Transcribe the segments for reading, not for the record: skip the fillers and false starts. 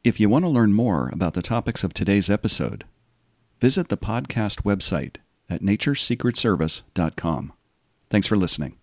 If you want to learn more about the topics of today's episode, visit the podcast website at naturesecretservice.com. Thanks for listening.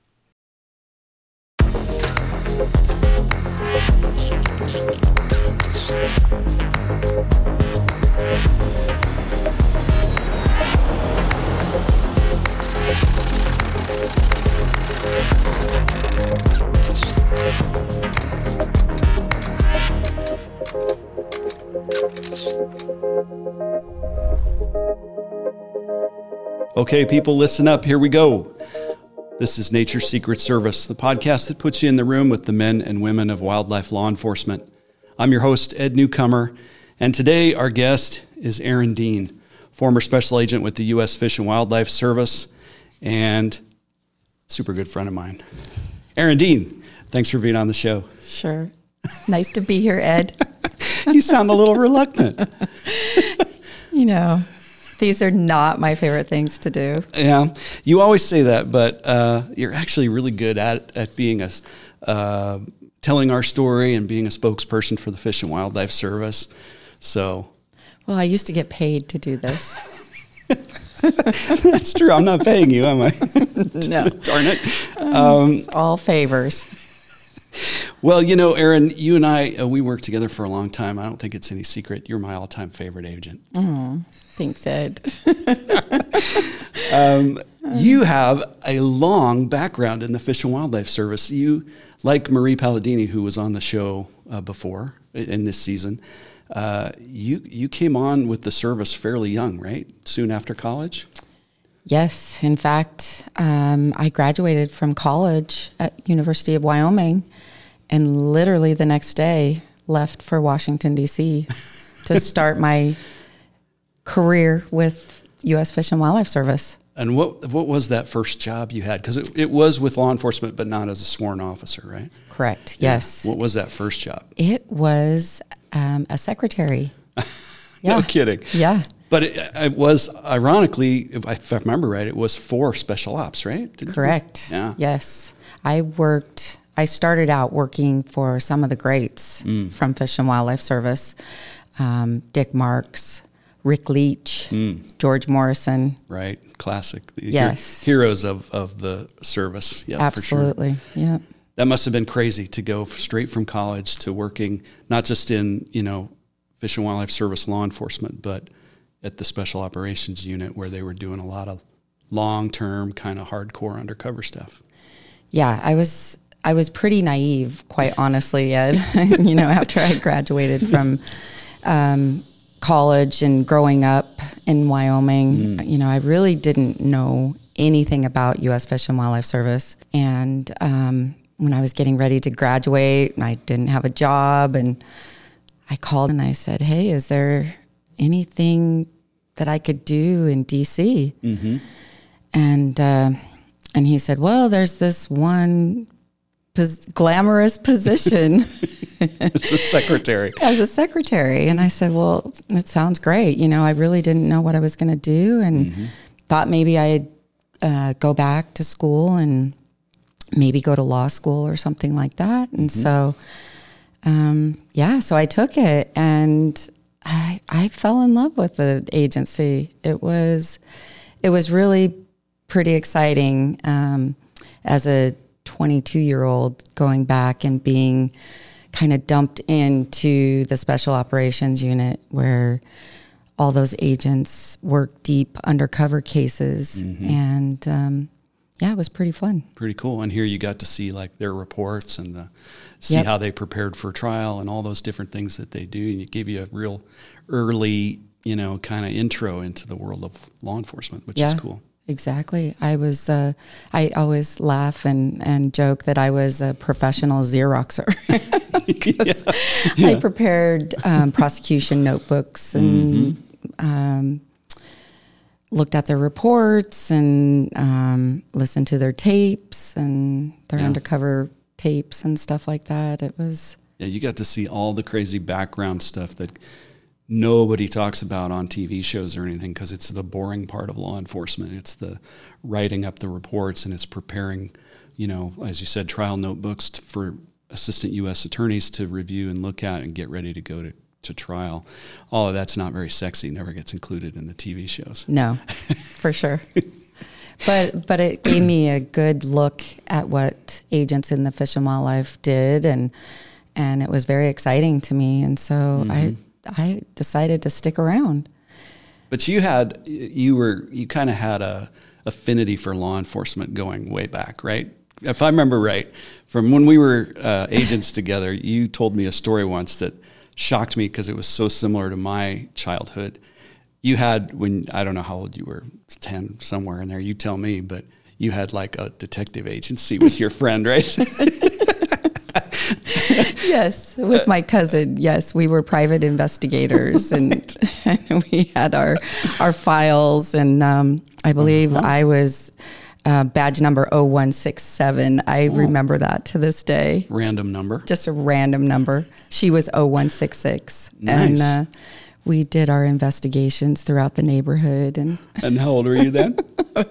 Okay, people, listen up. Here we go. This is Nature's Secret Service, the podcast that puts you in the room with the men and women of wildlife law enforcement. I'm your host, Ed Newcomer, and today our guest is Aaron Dean, former special agent with the U.S. Fish and Wildlife Service and super good friend of mine. Aaron Dean, thanks for being on the show. Sure. Nice to be here, Ed. You sound a little reluctant. You know, these are not my favorite things to do. Yeah, you always say that, but you're actually really good at being telling our story and being a spokesperson for the Fish and Wildlife Service. So, well, I used to get paid to do this. That's true. I'm not paying you, am I? No. Darn it. It's all favors. Well, you know, Aaron, you and I, we worked together for a long time. I don't think it's any secret. You're my all-time favorite agent. Thanks, Ed. You have a long background in the Fish and Wildlife Service. You, like Marie Palladini, who was on the show before in this season, you came on with the service fairly young, right? Soon after college? Yes. In fact, I graduated from college at University of Wyoming and literally the next day left for Washington, D.C. to start my career with U.S. Fish and Wildlife Service. And what was that first job you had? Because it was with law enforcement, but not as a sworn officer, right? Correct. Yeah. Yes. What was that first job? It was a secretary. No kidding. Yeah. But it was, ironically, if I remember right, it was for special ops, right? Correct. Yeah. Yes. I started out working for some of the greats from Fish and Wildlife Service. Dick Marks, Rick Leach, George Morrison. Right. Classic. Yes. Heroes of the service. Yeah, absolutely. For sure. Yeah. That must have been crazy to go straight from college to working, not just in, Fish and Wildlife Service law enforcement, but at the Special Operations Unit where they were doing a lot of long-term kind of hardcore undercover stuff. Yeah, I was pretty naive, quite honestly, Ed. After I graduated from college and growing up in Wyoming, I really didn't know anything about U.S. Fish and Wildlife Service. And when I was getting ready to graduate and I didn't have a job, and I called and I said, hey, is there anything that I could do in D.C.? Mm-hmm. And he said, well, there's this one glamorous position. It's a secretary. As a secretary. And I said, well, it sounds great. I really didn't know what I was going to do and thought maybe I'd go back to school and maybe go to law school or something like that. And so, so I took it and I fell in love with the agency. It was really pretty exciting as a 22-year-old going back and being kind of dumped into the Special Operations Unit where all those agents work deep undercover cases. And it was pretty fun. Pretty cool. And here you got to see like their reports and see how they prepared for trial and all those different things that they do. And it gave you a real early, kind of intro into the world of law enforcement, which is cool. Exactly. I always laugh and joke that I was a professional Xeroxer. I prepared prosecution notebooks and looked at their reports and listened to their tapes and their undercover tapes and stuff like that. It was... Yeah, you got to see all the crazy background stuff that nobody talks about on TV shows or anything because it's the boring part of law enforcement. It's the writing up the reports and it's preparing, as you said, trial notebooks for assistant U.S. attorneys to review and look at and get ready to go to to trial. All of that's not very sexy, never gets included in the TV shows. No, for sure. But it gave me a good look at what agents in the Fish and Wildlife did, and it was very exciting to me. And so I decided to stick around. But you kind of had a affinity for law enforcement going way back, right? If I remember right, from when we were agents together, you told me a story once that shocked me because it was so similar to my childhood. You had, when, I don't know how old you were, 10, somewhere in there, you tell me, but you had like a detective agency with your friend, right? Yes, with my cousin. Yes, we were private investigators, and we had our files, and I believe I was badge number 0167. I remember that to this day. Random number. Just a random number. She was 0166. Nice. And we did our investigations throughout the neighborhood. And how old were you then? I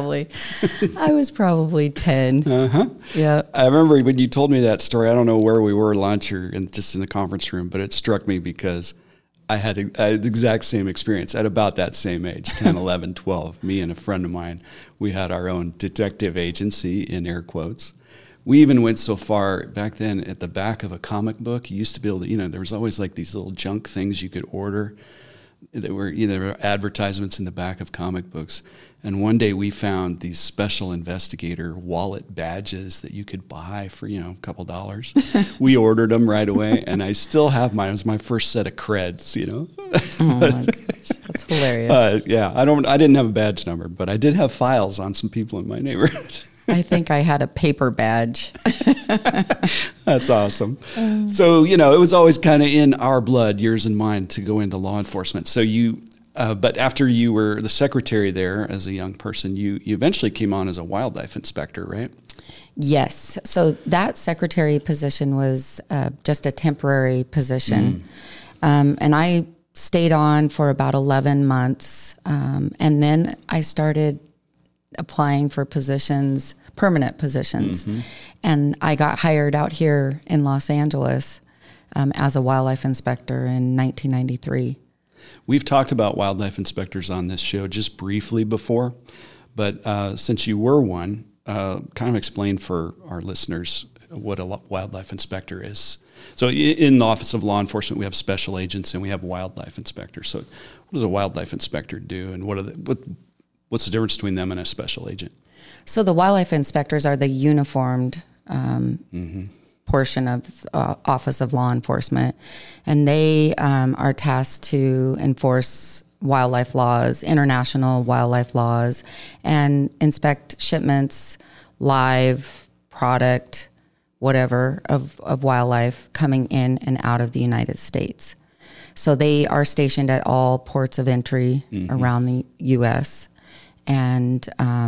was probably 10. Yeah. I remember when you told me that story, I don't know where we were, lunch or just in the conference room, but it struck me because I had the exact same experience at about that same age, 10, 11, 12. Me and a friend of mine, we had our own detective agency, in air quotes. We even went so far back then, at the back of a comic book, you used to be able to, there was always like these little junk things you could order that were either advertisements in the back of comic books. And one day we found these special investigator wallet badges that you could buy for, a couple dollars. We ordered them right away, and I still have mine. It was my first set of creds, Oh my gosh, that's hilarious. Yeah, I didn't have a badge number, but I did have files on some people in my neighborhood. I think I had a paper badge. That's awesome. So, it was always kind of in our blood, yours and mine, to go into law enforcement. So but after you were the secretary there as a young person, you eventually came on as a wildlife inspector, right? Yes. So that secretary position was just a temporary position. And I stayed on for about 11 months. And then I started applying for permanent positions. And I got hired out here in Los Angeles as a wildlife inspector in 1993. We've talked about wildlife inspectors on this show just briefly before, but since you were one, kind of explain for our listeners what a wildlife inspector is. So in the Office of Law Enforcement, we have special agents and we have wildlife inspectors. So what does a wildlife inspector do, and what's the difference between them and a special agent? So the wildlife inspectors are the uniformed portion of Office of Law Enforcement, and they are tasked to enforce wildlife laws, international wildlife laws, and inspect shipments, live, product, whatever, of wildlife coming in and out of the United States. So they are stationed at all ports of entry around the U.S., and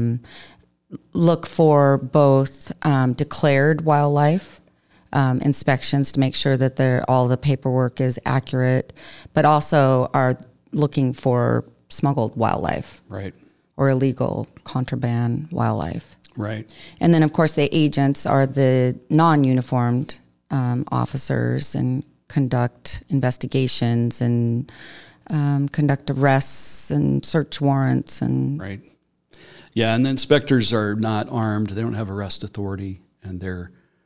look for both declared wildlife inspections to make sure that all the paperwork is accurate, but also are looking for smuggled wildlife, right, or illegal contraband wildlife. Right. And then, of course, the agents are the non-uniformed officers and conduct investigations and conduct arrests and search warrants. And right. Yeah, and the inspectors are not armed. They don't have arrest authority, and their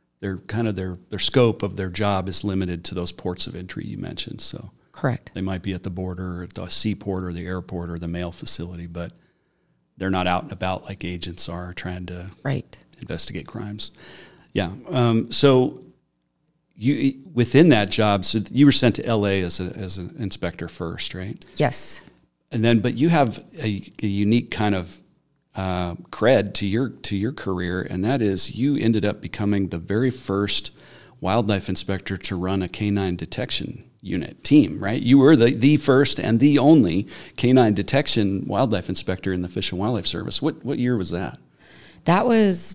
scope of their job is limited to those ports of entry you mentioned. So correct. They might be at the border, or at the seaport, or the airport, or the mail facility, but they're not out and about like agents are trying to investigate crimes. Yeah. So you within that job, so you were sent to L.A. as an inspector first, right? Yes. And then, but you have a unique kind of cred to your career, and that is you ended up becoming the very first wildlife inspector to run a canine detection unit team, right? You were the first and the only canine detection wildlife inspector in the Fish and Wildlife Service. What year was that? That was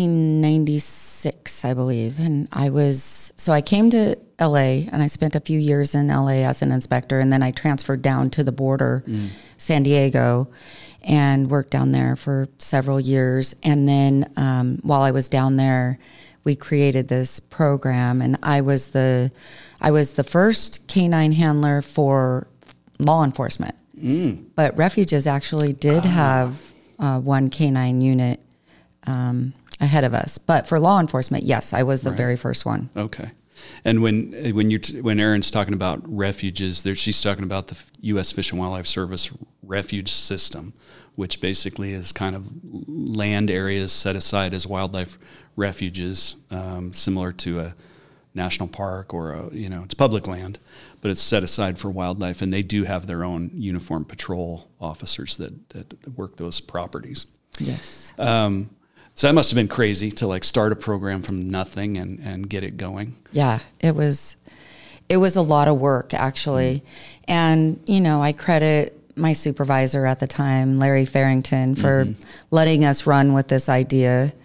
1996, I believe. And I came to LA and I spent a few years in LA as an inspector, and then I transferred down to the border, San Diego, and worked down there for several years. And then while I was down there, we created this program, and I was the first canine handler for law enforcement. But Refuges actually did have one canine unit ahead of us. But for law enforcement, yes, I was the very first one. Okay. And when Erin's talking about Refuges, she's talking about the U.S. Fish and Wildlife Service refuge system, which basically is kind of land areas set aside as wildlife refuges, similar to a national park or it's public land, but it's set aside for wildlife, and they do have their own uniformed patrol officers that work those properties. Yes. So that must have been crazy to like start a program from nothing and get it going. Yeah, it was a lot of work, actually. And, I credit my supervisor at the time, Larry Farrington, for letting us run with this idea.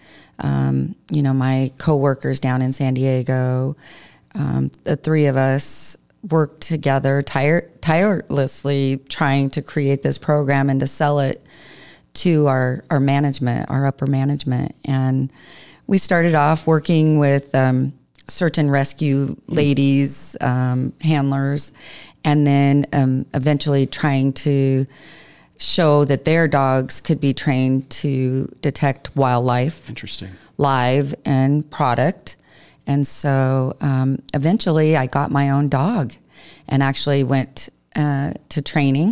My coworkers down in San Diego, the three of us worked together tirelessly trying to create this program and to sell it to our management, our upper management. And we started off working with search and rescue ladies, handlers, and then eventually trying to show that their dogs could be trained to detect wildlife. Interesting. Live and product. And so eventually I got my own dog and actually went to training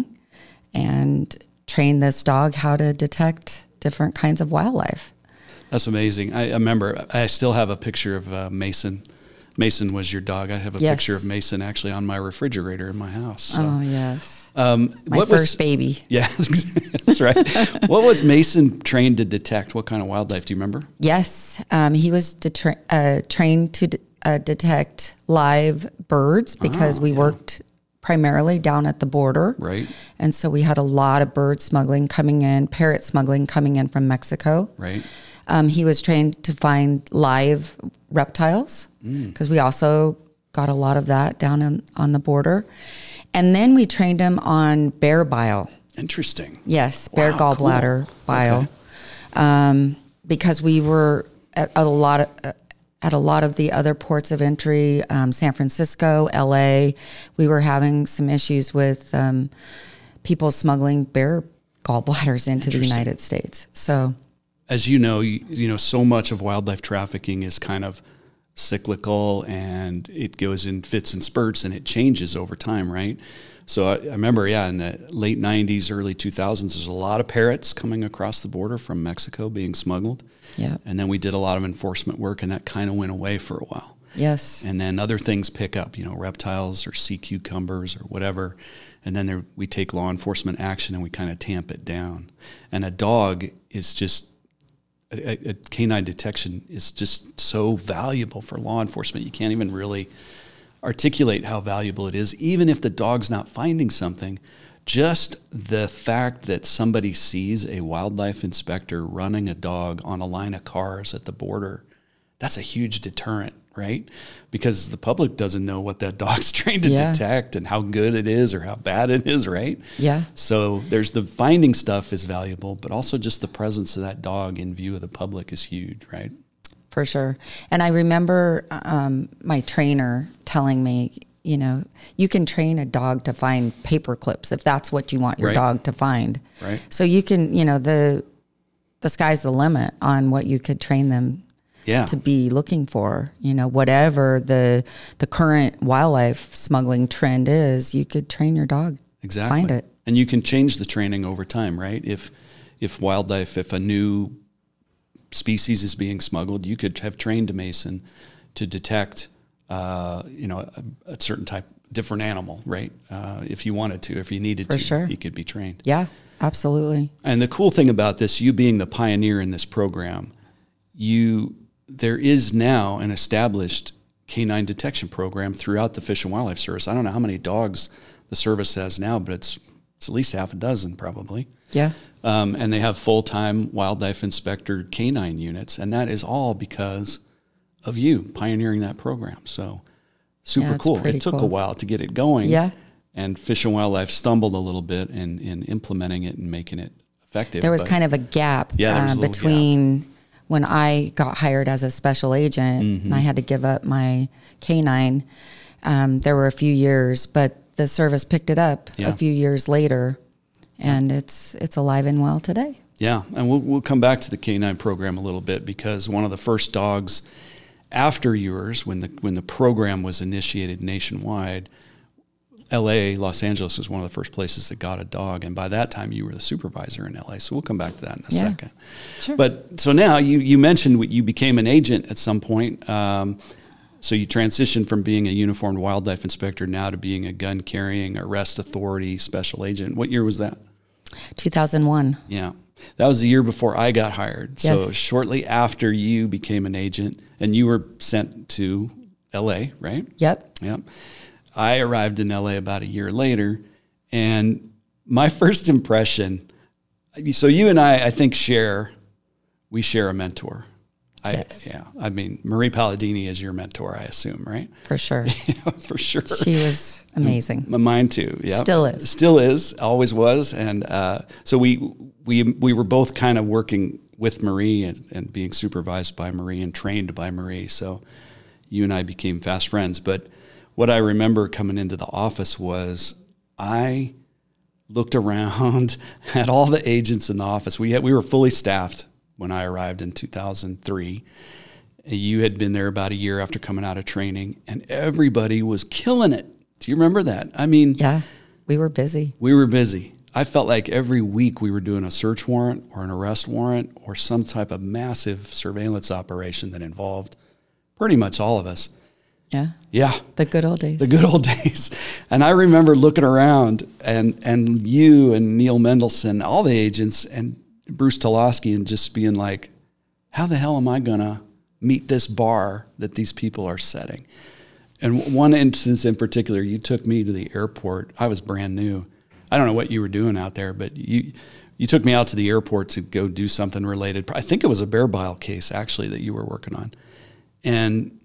and trained this dog how to detect different kinds of wildlife. That's amazing. I remember, I still have a picture of Mason. Mason was your dog. I have a picture of Mason actually on my refrigerator in my house. So. Oh, yes. My first baby. Yeah, that's right. What was Mason trained to detect? What kind of wildlife? Do you remember? Yes. He was trained to detect live birds because we worked primarily down at the border. Right. And so we had a lot of bird smuggling coming in, parrot smuggling coming in from Mexico. Right. He was trained to find live reptiles because we also got a lot of that down on the border. And then we trained him on bear bile. Interesting. Yes, bear gallbladder bile. Okay. Because we were at a lot of the other ports of entry, San Francisco, LA, we were having some issues with people smuggling bear gallbladders into the United States. So, as you know, so much of wildlife trafficking is kind of cyclical, and it goes in fits and spurts, and it changes over time, right? So I remember, in the late 90s, early 2000s, there's a lot of parrots coming across the border from Mexico being smuggled. Yeah. And then we did a lot of enforcement work, and that kind of went away for a while. Yes. And then other things pick up, reptiles or sea cucumbers or whatever. And then we take law enforcement action and we kind of tamp it down. And a dog is just, a canine detection is just so valuable for law enforcement. You can't even really articulate how valuable it is, even if the dog's not finding something. Just the fact that somebody sees a wildlife inspector running a dog on a line of cars at the border, that's a huge deterrent, right? Because the public doesn't know what that dog's trained to detect and how good it is or how bad it is, right? Yeah. So there's the finding stuff is valuable, but also just the presence of that dog in view of the public is huge, right? For sure. And I remember my trainer telling me, you can train a dog to find paper clips if that's what you want your dog to find. Right. So you can, the sky's the limit on what you could train them to be looking for. Whatever the current wildlife smuggling trend is, you could train your dog to find it. And you can change the training over time, right? If a new species is being smuggled, you could have trained a Mason to detect a certain different animal, right? If you wanted to, if you needed to, sure. He could be trained. Yeah, absolutely. And the cool thing about this, you being the pioneer in this program, there is now an established canine detection program throughout the Fish and Wildlife Service. I don't know how many dogs the service has now, but it's at least half a dozen probably. Yeah. And they have full-time wildlife inspector canine units, and that is all because of you pioneering that program. So super cool. It took a while to get it going. Yeah. And Fish and Wildlife stumbled a little bit in implementing it and making it effective. There was kind of a gap between when I got hired as a special agent and I had to give up my K-9, there were a few years, but the service picked it up a few years later, and it's alive and well today. Yeah, and we'll come back to the K-9 program a little bit, because one of the first dogs after yours, when the program was initiated nationwide, Los Angeles was one of the first places that got a dog, and by that time you were the supervisor in LA. So we'll come back to that in a second. Sure. But so now you mentioned you became an agent at some point. So you transitioned from being a uniformed wildlife inspector now to being a gun carrying arrest authority special agent. What year was that? 2001. Yeah. That was the year before I got hired. Yes. So shortly after you became an agent, and you were sent to LA, right? Yep. Yep. I arrived in LA about a year later, and my first impression, so you and I think we share a mentor. Yes. Yeah. I mean, Marie Palladini is your mentor, I assume, right? For sure. Yeah, for sure. She was amazing. Mine too. Yeah. Still is. Always was. And so we were both kind of working with Marie and being supervised by Marie and trained by Marie. So you and I became fast friends. But what I remember coming into the office was I looked around at all the agents in the office. We were fully staffed when I arrived in 2003. You had been there about a year after coming out of training, and everybody was killing it. Do you remember that? I mean, yeah, we were busy. We were busy. I felt like every week we were doing a search warrant or an arrest warrant or some type of massive surveillance operation that involved pretty much all of us. Yeah. Yeah. The good old days. The good old days. And I remember looking around and you and Neil Mendelson, all the agents, and Bruce Tolosky, and just being like, how the hell am I going to meet this bar that these people are setting? And one instance in particular, you took me to the airport. I was brand new. I don't know what you were doing out there, but you took me out to the airport to go do something related. I think it was a bear bile case, actually, that you were working on. And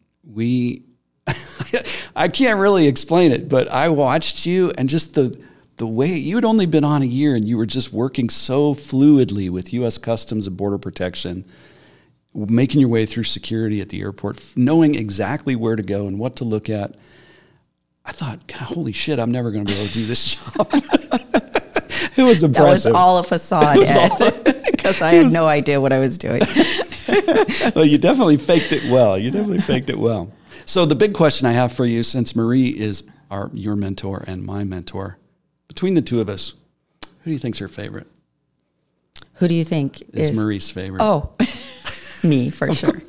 I can't really explain it, but I watched you, and just the way you had only been on a year, and you were just working so fluidly with U.S. Customs and Border Protection, making your way through security at the airport, knowing exactly where to go and what to look at. I thought, God, holy shit, I'm never going to be able to do this job. It was impressive. That was all a facade, Ed, because I had no idea what I was doing. Well, you definitely faked it well. So the big question I have for you, since Marie is your mentor and my mentor, between the two of us, who do you think's her favorite? Who do you think is Marie's favorite? Oh, me, for sure.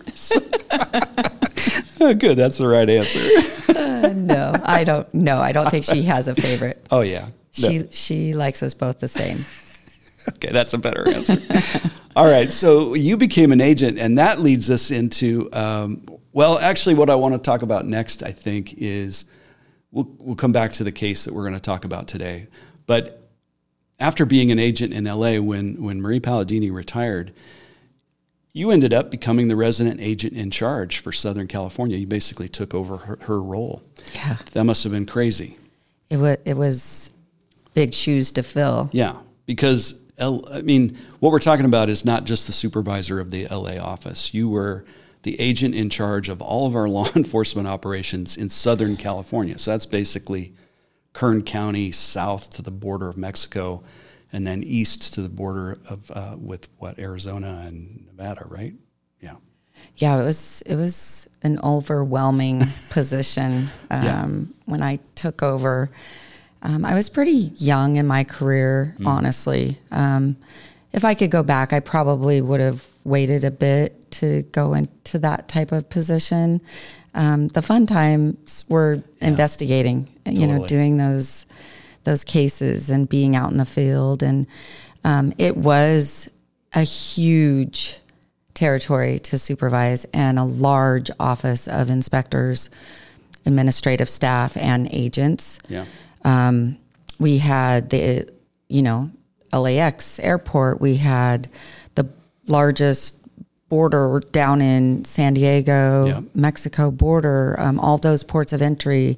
Oh, good. That's the right answer. No, I don't know. I don't think she has a favorite. Oh, yeah. No. She likes us both the same. Okay, that's a better answer. All right, so you became an agent, and that leads us into, actually what I want to talk about next, I think, is we'll come back to the case that we're going to talk about today. But after being an agent in LA, when Marie Palladini retired, you ended up becoming the resident agent in charge for Southern California. You basically took over her role. Yeah. That must have been crazy. It was big shoes to fill. Yeah, because what we're talking about is not just the supervisor of the LA office. You were the agent in charge of all of our law enforcement operations in Southern California. So that's basically Kern County south to the border of Mexico, and then east to the border of with Arizona and Nevada, right? Yeah. Yeah, it was an overwhelming position when I took over. I was pretty young in my career, honestly. If I could go back, I probably would have waited a bit to go into that type of position. The fun times were investigating, Totally. Doing those cases and being out in the field. And it was a huge territory to supervise and a large office of inspectors, administrative staff, and agents. Yeah. We had the, LAX airport. We had the largest border down in San Diego, Mexico border, all those ports of entry.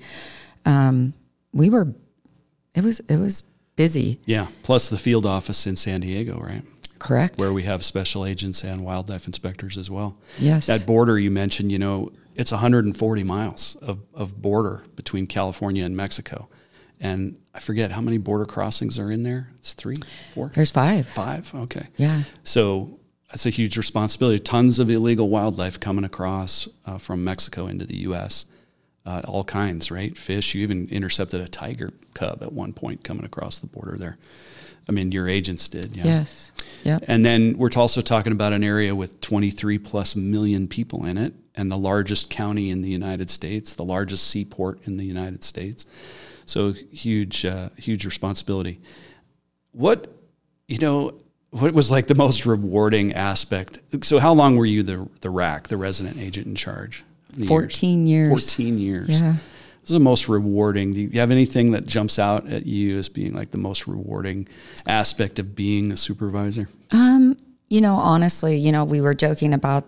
It was busy. Yeah. Plus the field office in San Diego, right? Correct. where we have special agents and wildlife inspectors as well. Yes. That border you mentioned, it's 140 miles of border between California and Mexico. And I forget how many border crossings are in there. It's 3, 4? There's 5. 5, okay. Yeah. So that's a huge responsibility. Tons of illegal wildlife coming across from Mexico into the U.S., all kinds, right? Fish. You even intercepted a tiger cub at one point coming across the border there. I mean, your agents did. Yeah. Yes. Yep. And then we're also talking about an area with 23 plus million people in it, and the largest county in the United States, the largest seaport in the United States. So huge responsibility. What was like the most rewarding aspect? So how long were you the RAC, the resident agent in charge? 14 years. 14 years. Yeah. This is the most rewarding. Do you have anything that jumps out at you as being like the most rewarding aspect of being a supervisor? Honestly, we were joking about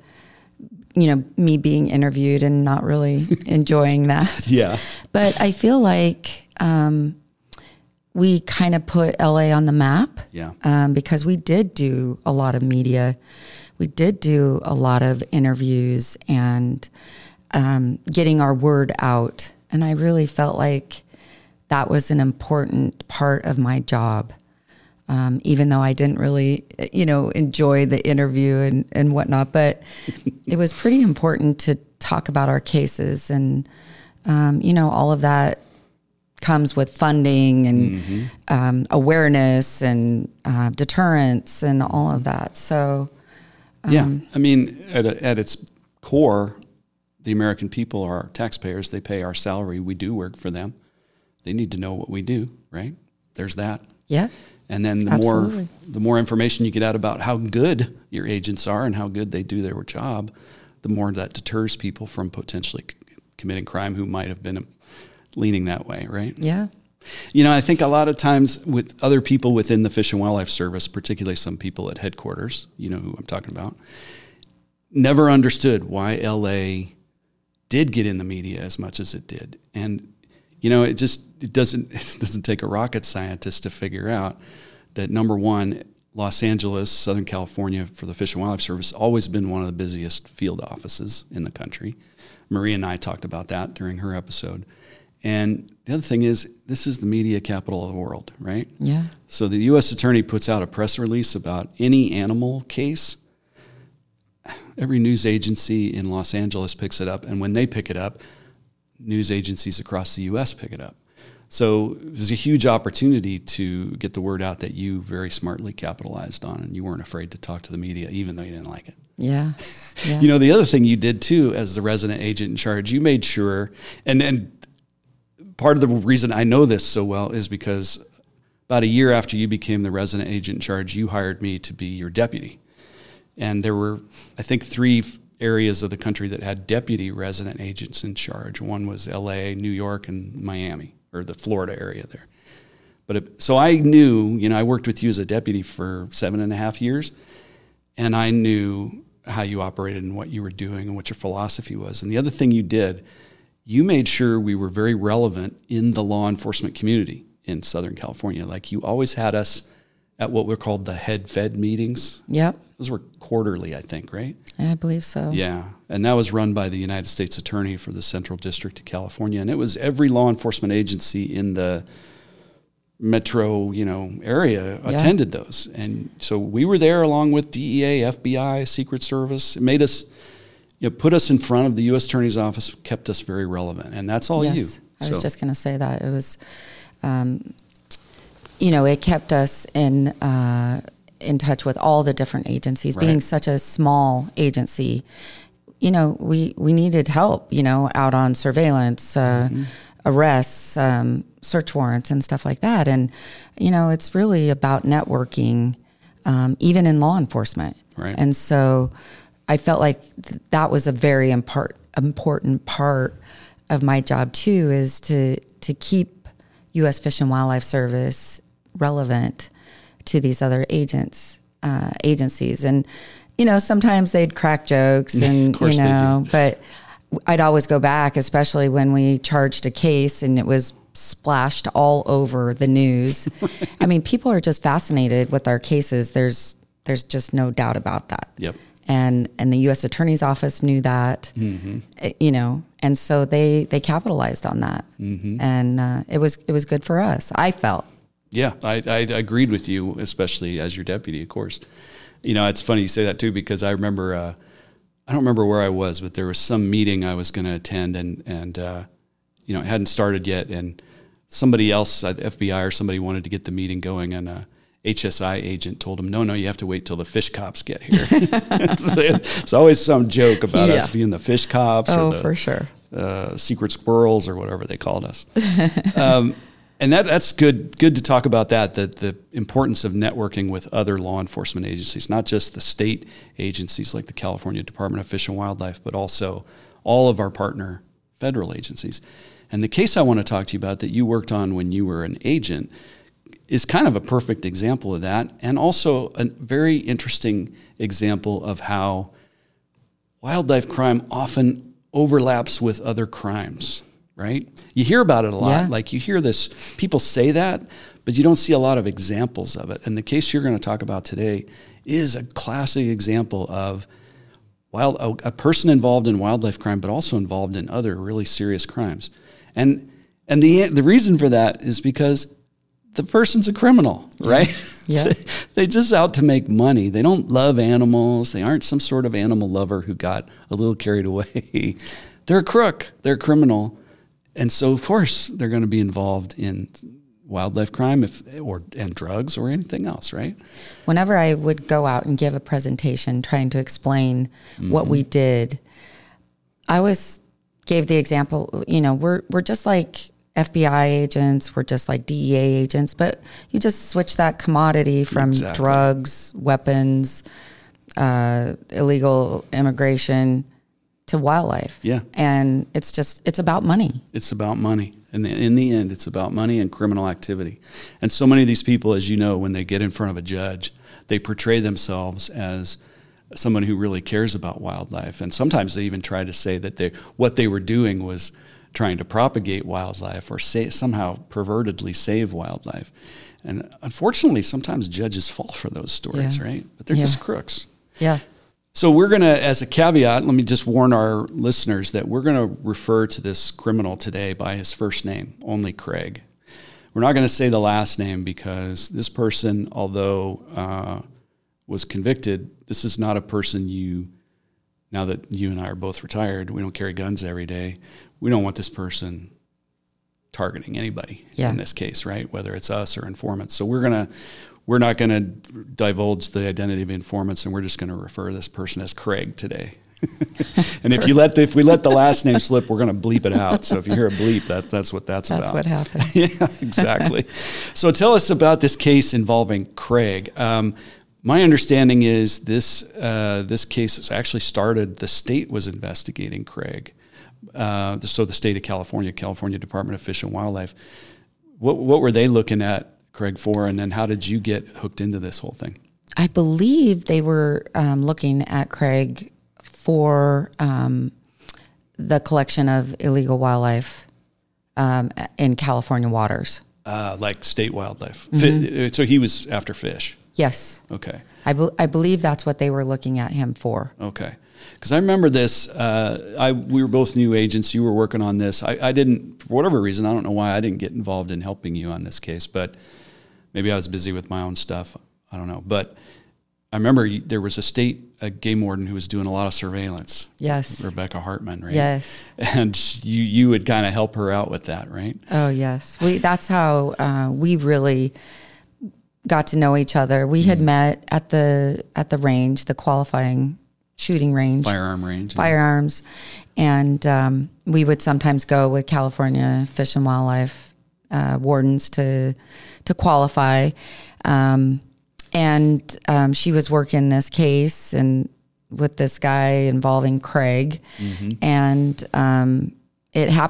me being interviewed and not really enjoying that. Yeah. But I feel like we kind of put LA on the map. Yeah. Because we did do a lot of media. We did do a lot of interviews and getting our word out. And I really felt like that was an important part of my job. Even though I didn't really, enjoy the interview and whatnot, but it was pretty important to talk about our cases. And, all of that comes with funding and awareness and deterrence and all of that. So, yeah, I mean, at its core, the American people are our taxpayers. They pay our salary. We do work for them. They need to know what we do, right? There's that. Yeah. And then the more information you get out about how good your agents are and how good they do their job, the more that deters people from potentially committing crime who might have been leaning that way, right? Yeah. I think a lot of times with other people within the Fish and Wildlife Service, particularly some people at headquarters, who I'm talking about, never understood why LA did get in the media as much as it did. And it doesn't take a rocket scientist to figure out that, number one, Los Angeles, Southern California, for the Fish and Wildlife Service, always been one of the busiest field offices in the country. Maria and I talked about that during her episode. And the other thing is, this is the media capital of the world, right? Yeah. So the U.S. Attorney puts out a press release about any animal case. Every news agency in Los Angeles picks it up, and when they pick it up, news agencies across the U.S. pick it up. So there's a huge opportunity to get the word out that you very smartly capitalized on, and you weren't afraid to talk to the media, even though you didn't like it. Yeah. Yeah. The other thing you did too, as the resident agent in charge, you made sure, and part of the reason I know this so well is because about a year after you became the resident agent in charge, you hired me to be your deputy. And there were, I think, 3 areas of the country that had deputy resident agents in charge. One was LA, New York, and Miami, or the Florida area there. So I knew, I worked with you as a deputy for 7.5 years, and I knew how you operated and what you were doing and what your philosophy was. And the other thing you did, you made sure we were very relevant in the law enforcement community in Southern California. Like, you always had us at what were called the head fed meetings. Yep. Those were quarterly, I think, right? I believe so. Yeah. And that was run by the United States Attorney for the Central District of California. And it was every law enforcement agency in the metro, area attended those. And so we were there along with DEA, FBI, Secret Service. It made us, put us in front of the U.S. Attorney's Office, kept us very relevant. And that's all you. I was just going to say that. It was, it kept us in touch with all the different agencies. Right. Being such a small agency, we needed help, out on surveillance, arrests, search warrants and stuff like that. And, it's really about networking, even in law enforcement. Right. And so I felt like that was a very important part of my job too, is to keep U.S. Fish and Wildlife Service relevant to these other agencies. And, sometimes they'd crack jokes and, but I'd always go back, especially when we charged a case and it was splashed all over the news. I mean, people are just fascinated with our cases. There's There's just no doubt about that. Yep. And the U.S. Attorney's Office knew that, you know, and so they capitalized on that, and it was good for us. I felt. Yeah, I agreed with you, especially as your deputy, of course. You know, it's funny you say that too, because I remember, I don't remember where I was, but there was some meeting I was going to attend, and you know, it hadn't started yet, and somebody else, the FBI or somebody, wanted to get the meeting going, and HSI agent told him, no, you have to wait till the fish cops get here. It's always some joke about us being the fish cops or the for sure. Secret squirrels or whatever they called us. And that's good to talk about that the importance of networking with other law enforcement agencies, not just the state agencies like the California Department of Fish and Wildlife, but also all of our partner federal agencies. And the case I want to talk to you about that you worked on when you were an agent is kind of a perfect example of that, and also a very interesting example of how wildlife crime often overlaps with other crimes, right? You hear about it a lot. Yeah. Like you hear this, people say that, but you don't see a lot of examples of it. And the case you're going to talk about today is a classic example of a person involved in wildlife crime, but also involved in other really serious crimes. And the reason for that is because the person's a criminal, right? Yeah. They just out to make money. They don't love animals. They aren't some sort of animal lover who got a little carried away. They're a crook. They're a criminal. And so, of course, they're going to be involved in wildlife crime and drugs or anything else, right? Whenever I would go out and give a presentation trying to explain what we did, I always gave the example, you know, we're just like FBI agents, we're just like DEA agents, but you just switch that commodity from drugs, weapons, illegal immigration to wildlife. Yeah. And it's about money. It's about money. And in the end, it's about money and criminal activity. And so many of these people, as you know, when they get in front of a judge, they portray themselves as someone who really cares about wildlife. And sometimes they even try to say that what they were doing was trying to propagate wildlife or somehow pervertedly save wildlife. And unfortunately, sometimes judges fall for those stories, right? But they're just crooks. Yeah. So we're going to, as a caveat, let me just warn our listeners that we're going to refer to this criminal today by his first name, only Craig. We're not going to say the last name because this person, although was convicted, this is not a person now that you and I are both retired, we don't carry guns every day. We don't want this person targeting anybody in this case, right? Whether it's us or informants. So we're not going to divulge the identity of informants, and we're just going to refer to this person as Craig today. And if we let the last name slip, we're going to bleep it out. So if you hear a bleep, that's what that's about. That's what happened. Yeah, exactly. So tell us about this case involving Craig. My understanding is this case has actually started. The state was investigating Craig. So the state of California Department of Fish and Wildlife. What were they looking at Craig for, and then how did you get hooked into this whole thing? I believe they were looking at Craig for the collection of illegal wildlife in California waters. Like state wildlife. So he was after fish. Yes. Okay. I believe that's what they were looking at him for. Okay. Because I remember this, we were both new agents. You were working on this. I didn't, for whatever reason, I don't know why I didn't get involved in helping you on this case, but maybe I was busy with my own stuff. I don't know. But I remember there was a game warden who was doing a lot of surveillance. Yes. Rebecca Hartman, right? Yes. And you would kind of help her out with that, right? Oh, yes. That's how we really got to know each other. We had met at the range, the qualifying shooting range. Firearms. And we would sometimes go with California Fish and Wildlife wardens to qualify. And she was working this case and with this guy involving Craig. And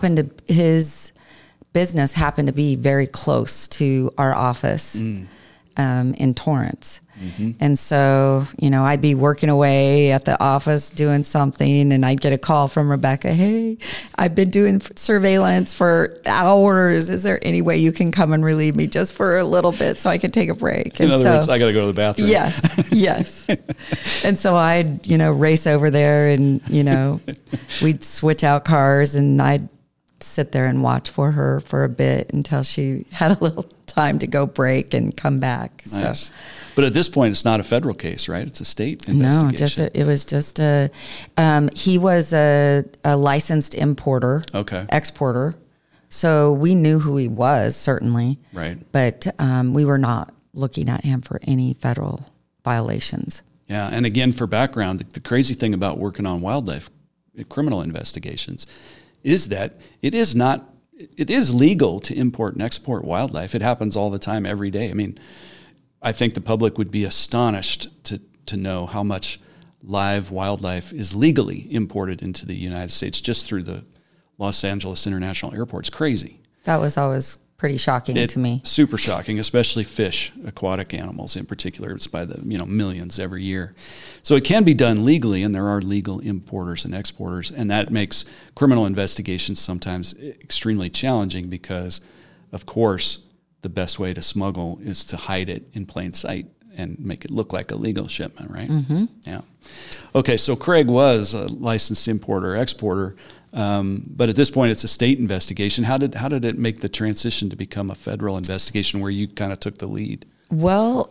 his business happened to be very close to our office. in Torrance. And so, I'd be working away at the office doing something, and I'd get a call from Rebecca. Hey, I've been doing surveillance for hours. Is there any way you can come and relieve me just for a little bit so I can take a break? In other words, I got to go to the bathroom. Yes. And so I'd, race over there, and, we'd switch out cars, and I'd sit there and watch for her for a bit until she had a little time to go break and come back. Nice. So. But at this point, it's not a federal case, right? It's a state investigation. No, it was just he was a licensed importer, exporter. So we knew who he was, certainly. Right. But we were not looking at him for any federal violations. Yeah. And again, for background, the crazy thing about working on wildlife criminal investigations is that it is legal to import and export wildlife. It happens all the time, every day. I mean, I think the public would be astonished to know how much live wildlife is legally imported into the United States just through the Los Angeles International Airport. It's crazy. That was always pretty shocking to me. Super shocking, especially fish, aquatic animals in particular. It's by the millions every year. So it can be done legally, and there are legal importers and exporters, and that makes criminal investigations sometimes extremely challenging because, of course, the best way to smuggle is to hide it in plain sight and make it look like a legal shipment, right? Mm-hmm. Yeah. Okay, so Craig was a licensed importer, exporter, but at this point it's a state investigation. How did it make the transition to become a federal investigation where you kind of took the lead? Well,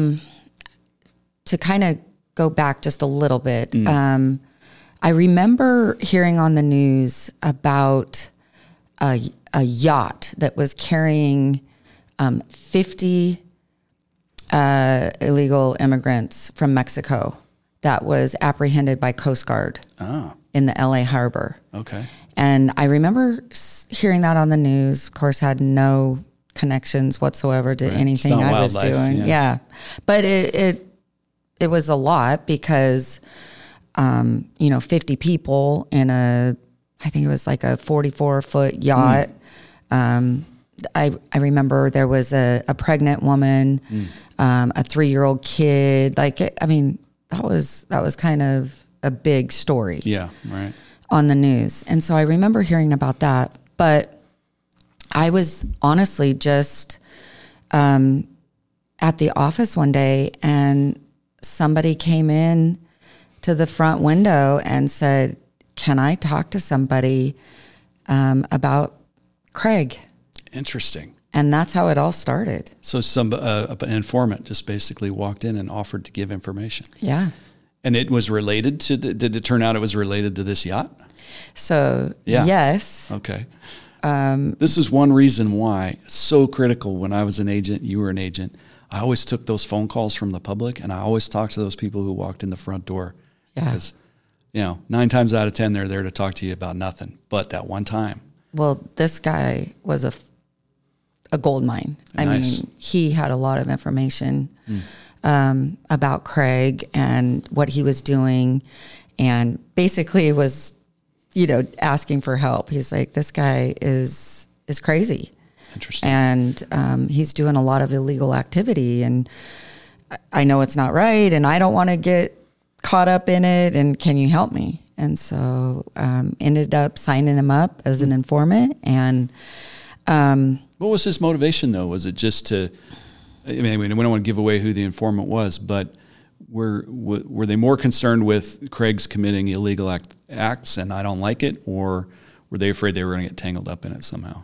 to kind of go back just a little bit, I remember hearing on the news about a yacht that was carrying 50 illegal immigrants from Mexico that was apprehended by Coast Guard in the LA harbor. Okay. And I remember hearing that on the news. Of course, had no connections whatsoever to anything I was doing. Yeah. But it was a lot because, 50 people in I think it was like a 44-foot yacht. I remember there was a pregnant woman, a 3-year-old kid. That was kind of a big story. Yeah, right. On the news. And so I remember hearing about that. But I was honestly just at the office one day, and somebody came in to the front window and said, "Can I talk to somebody about Craig?" Interesting. And that's how it all started. So an informant just basically walked in and offered to give information. Yeah. And it was related to did it turn out it was related to this yacht? So, yes. Okay. This is one reason why it's so critical. When I was an agent, you were an agent, I always took those phone calls from the public, and I always talked to those people who walked in the front door. Yeah. Because, 9 times out of 10, they're there to talk to you about nothing but that one time. Well, this guy was a gold mine. Nice. I mean, he had a lot of information about Craig and what he was doing, and basically was, asking for help. He's like, this guy is crazy. Interesting. And he's doing a lot of illegal activity, and I know it's not right, and I don't want to get caught up in it, and can you help me? And so ended up signing him up as an informant. And what was his motivation, though? Was it just to, we don't want to give away who the informant was, but were they more concerned with Craig's committing illegal acts and I don't like it, or were they afraid they were going to get tangled up in it somehow?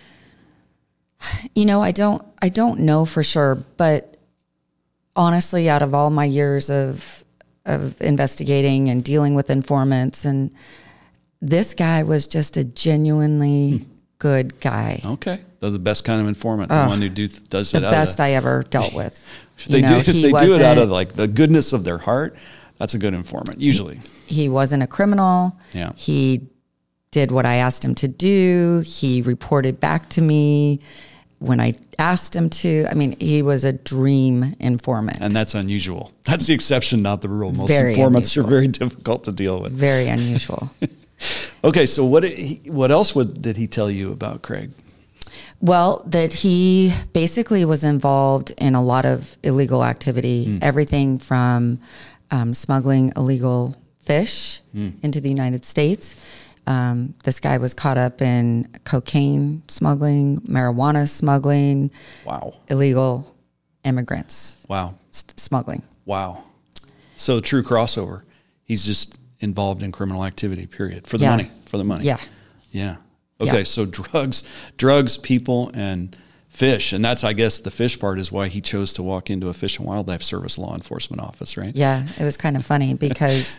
I don't know for sure, but honestly, out of all my years of investigating and dealing with informants, and this guy was just a genuinely good guy. Okay. They're the best kind of informant, the one who does it the out best of I ever dealt with. If they do it out of the goodness of their heart, that's a good informant, usually. He wasn't a criminal. Yeah. He did what I asked him to do. He reported back to me when I asked him to. He was a dream informant. And that's unusual. That's the exception, not the rule. Most very informants unusual. are very difficult to deal with. Very unusual. Okay, so what else did he tell you about Craig? Well, that he basically was involved in a lot of illegal activity, everything from smuggling illegal fish into the United States. This guy was caught up in cocaine smuggling, marijuana smuggling, illegal immigrants. Smuggling. Wow. So true crossover. He's just involved in criminal activity, period. For the money. Yeah. Yeah. Okay, so drugs, people, and fish. And that's, I guess, the fish part is why he chose to walk into a Fish and Wildlife Service law enforcement office, right? Yeah, it was kind of funny because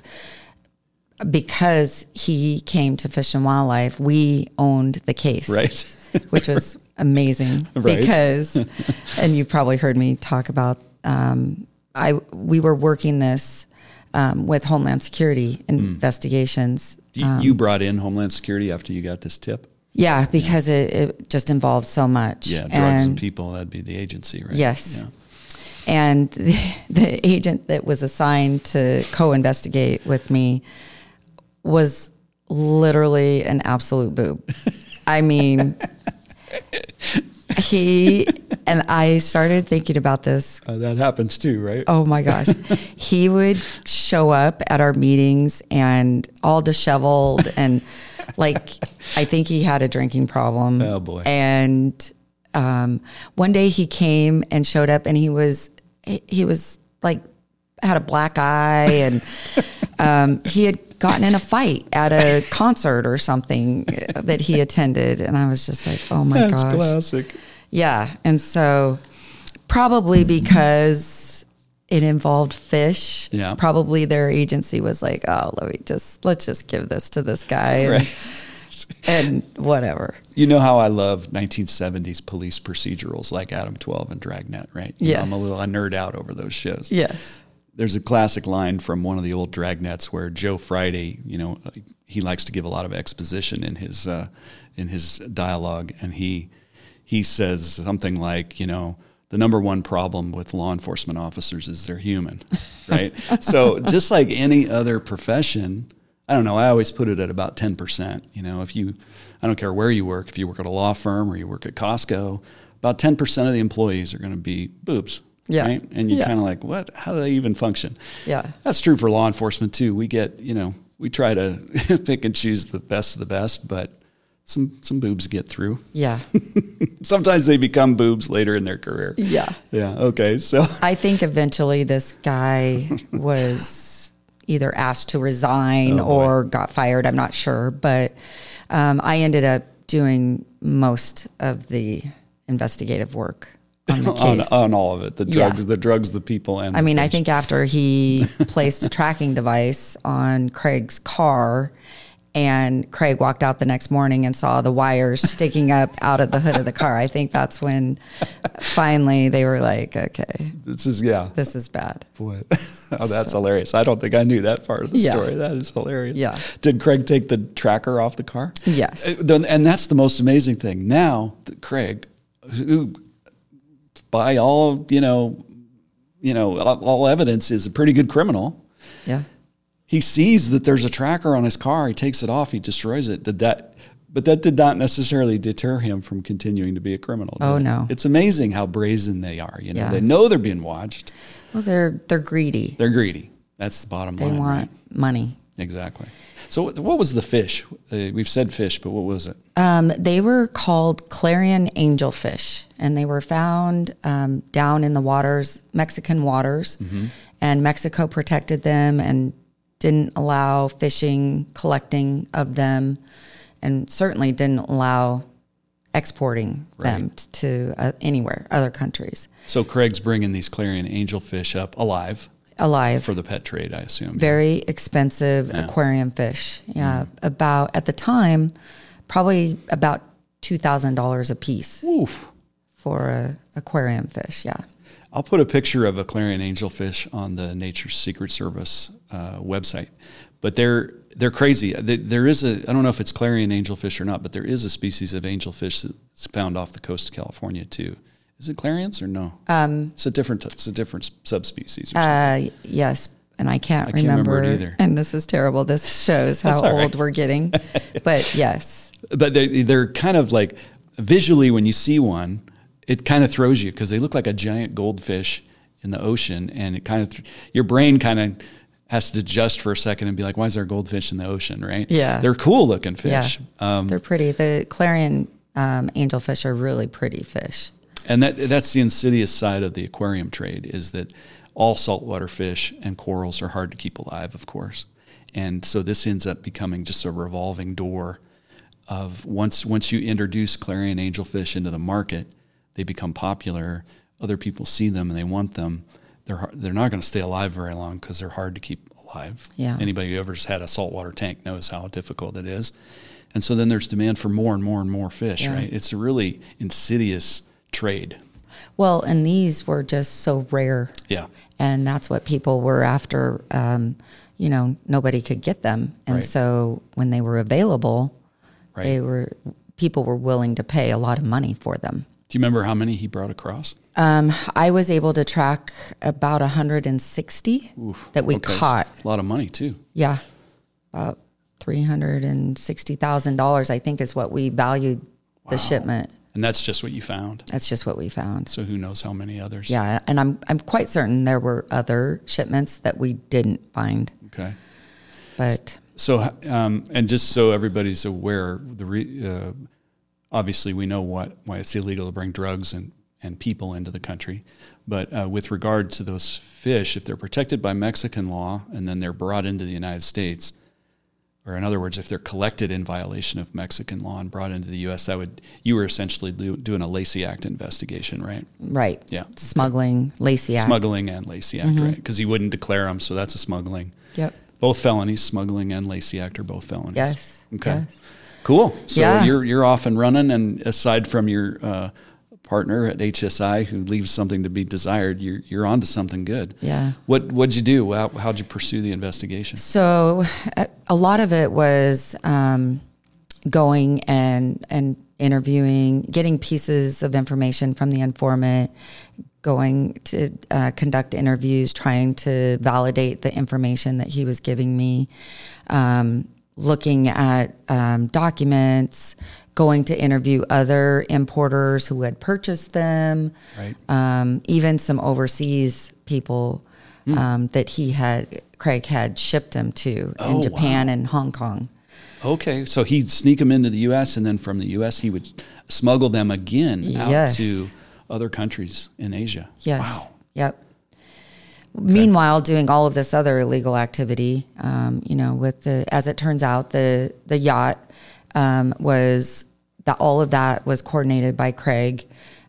he came to Fish and Wildlife, we owned the case. Right. Which was amazing. Right. Because, and you've probably heard me talk about, we were working this with Homeland Security investigations. You brought in Homeland Security after you got this tip? Yeah, because it just involved so much. Yeah, drugs and people, that'd be the agency, right? Yes. Yeah. And the agent that was assigned to co-investigate with me was literally an absolute boob. I mean, and I started thinking about this. That happens too, right? Oh my gosh. He would show up at our meetings and all disheveled and like, I think he had a drinking problem. Oh boy. And one day he came and showed up and he was like, had a black eye and he had gotten in a fight at a concert or something that he attended. And I was just like, oh my gosh. That's classic. Yeah. And so probably because it involved fish, probably their agency was like, oh, let's just give this to this guy and whatever. You know how I love 1970s police procedurals like Adam 12 and Dragnet, right? Yeah. I nerd out over those shows. Yes. There's a classic line from one of the old Dragnets where Joe Friday, he likes to give a lot of exposition in his dialogue, and he says something like, the number one problem with law enforcement officers is they're human, right? So just like any other profession, I don't know, I always put it at about 10%. I don't care where you work, if you work at a law firm or you work at Costco, about 10% of the employees are going to be boobs. Yeah. Right? And you're kind of like, what? How do they even function? Yeah. That's true for law enforcement too. We get, we try to pick and choose the best of the best, but some boobs get through. Yeah. Sometimes they become boobs later in their career. Yeah. Yeah. Okay. So I think eventually this guy was either asked to resign or got fired. I'm not sure, but I ended up doing most of the investigative work on the case. on all of it, the drugs, the people, and I think after he placed a tracking device on Craig's car, and Craig walked out the next morning and saw the wires sticking up out of the hood of the car, I think that's when finally they were like, okay, this is bad. Boy, that's hilarious. I don't think I knew that part of the story. That is hilarious. Yeah. Did Craig take the tracker off the car? Yes. And that's the most amazing thing. Now, Craig, who by all, all evidence is a pretty good criminal. Yeah. He sees that there's a tracker on his car. He takes it off. He destroys it. But that did not necessarily deter him from continuing to be a criminal. Oh, no. It's amazing how brazen they are. They know they're being watched. Well, they're greedy. They're greedy. That's the bottom line. They want money. Exactly. So what was the fish? We've said fish, but what was it? They were called Clarion angelfish, and they were found down in the waters, Mexican waters, and Mexico protected them and didn't allow fishing, collecting of them, and certainly didn't allow exporting them to anywhere, other countries. So Craig's bringing these Clarion angelfish up alive for the pet trade, I assume. Very expensive aquarium fish. Yeah, about, at the time, probably about $2,000 a piece. Oof. For a aquarium fish, yeah. I'll put a picture of a Clarion angelfish on the Nature's Secret Service website, but they're crazy. There is I don't know if it's Clarion angelfish or not, but there is a species of angelfish that's found off the coast of California too. Is it Clarions or no? It's a different subspecies. Or something. Yes, and I can't remember it either. And this is terrible. This shows how old we're getting, but yes. But they're kind of like visually, when you see one, it kind of throws you because they look like a giant goldfish in the ocean, and it kind of your brain kind of has to adjust for a second and be like, why is there a goldfish in the ocean, right? Yeah. They're cool looking fish. Yeah. They're pretty. The Clarion angelfish are really pretty fish. And that's the insidious side of the aquarium trade, is that all saltwater fish and corals are hard to keep alive, of course. And so this ends up becoming just a revolving door of once you introduce Clarion angelfish into the market, they become popular. Other people see them and they want them. They're not going to stay alive very long because they're hard to keep alive. Yeah. Anybody who ever's had a saltwater tank knows how difficult it is. And so then there's demand for more and more and more fish, right? It's a really insidious trade. Well, and these were just so rare. Yeah. And that's what people were after. Nobody could get them. And so when they were available, people were willing to pay a lot of money for them. Do you remember how many he brought across? I was able to track about 160 that we caught. A lot of money too. Yeah. About $360,000, I think, is what we valued the shipment. And that's just what you found? That's just what we found. So who knows how many others? Yeah, and I'm quite certain there were other shipments that we didn't find. Okay. But so, and just so everybody's aware, obviously we know why it's illegal to bring drugs and people into the country. But with regard to those fish, if they're protected by Mexican law and then they're brought into the United States, or in other words, if they're collected in violation of Mexican law and brought into the U.S., you were essentially doing a Lacey Act investigation, right? Right. Yeah. Smuggling, Lacey Act. Smuggling and Lacey Act, right? Because he wouldn't declare them, so that's a smuggling. Yep. Both felonies, smuggling and Lacey Act are both felonies. Yes. Okay. Yes. Cool. So Yeah. you're off and running, and aside from your partner at HSI who leaves something to be desired, you're onto something good. Yeah. What'd you do? How'd you pursue the investigation? So a lot of it was going and interviewing, getting pieces of information from the informant, going to conduct interviews, trying to validate the information that he was giving me, looking at documents, going to interview other importers who had purchased them, right. Even some overseas people that Craig had shipped them to in Japan and Hong Kong. Okay, so he'd sneak them into the U.S., and then from the U.S. he would smuggle them again out to other countries in Asia. Yes. Wow. Yep. Okay. Meanwhile, doing all of this other illegal activity, as it turns out, the yacht all of that was coordinated by Craig.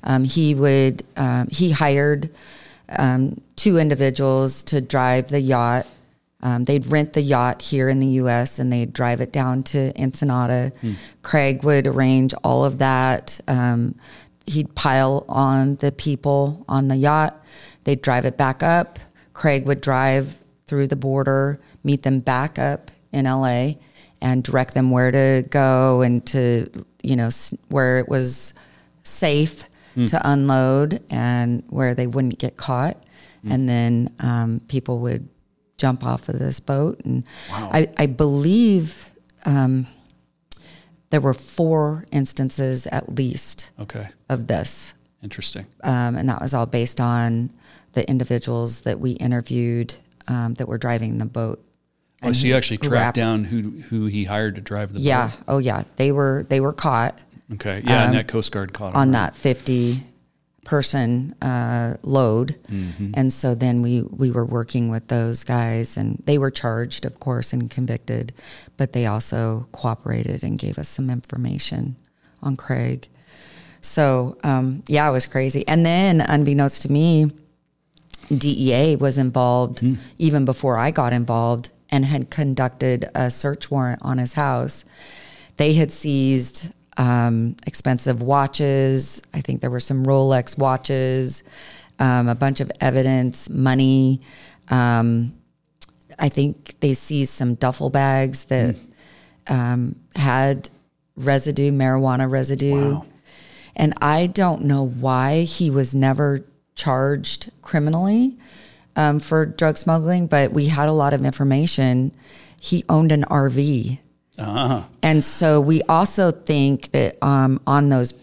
He hired 2 individuals to drive the yacht. They'd rent the yacht here in the U.S. and they'd drive it down to Ensenada. Craig would arrange all of that. He'd pile on the people on the yacht. They'd drive it back up. Craig would drive through the border, meet them back up in L.A., and direct them where to go and to, where it was safe to unload and where they wouldn't get caught. And then people would jump off of this boat. And I believe there were 4 instances at least of this. Interesting. And that was all based on the individuals that we interviewed that were driving the boat. Oh, so you actually tracked down who he hired to drive the boat? Yeah. Oh, yeah. They were caught. Okay. Yeah, and that Coast Guard caught them. On that 50-person load. Mm-hmm. And so then we were working with those guys, and they were charged, of course, and convicted, but they also cooperated and gave us some information on Craig. So, it was crazy. And then, unbeknownst to me, DEA was involved even before I got involved, and had conducted a search warrant on his house. They had seized expensive watches. I think there were some Rolex watches, a bunch of evidence, money. I think they seized some duffel bags that had marijuana residue. Wow. And I don't know why he was never charged criminally for drug smuggling, but we had a lot of information. He owned an RV. Uh-huh. And so we also think that on those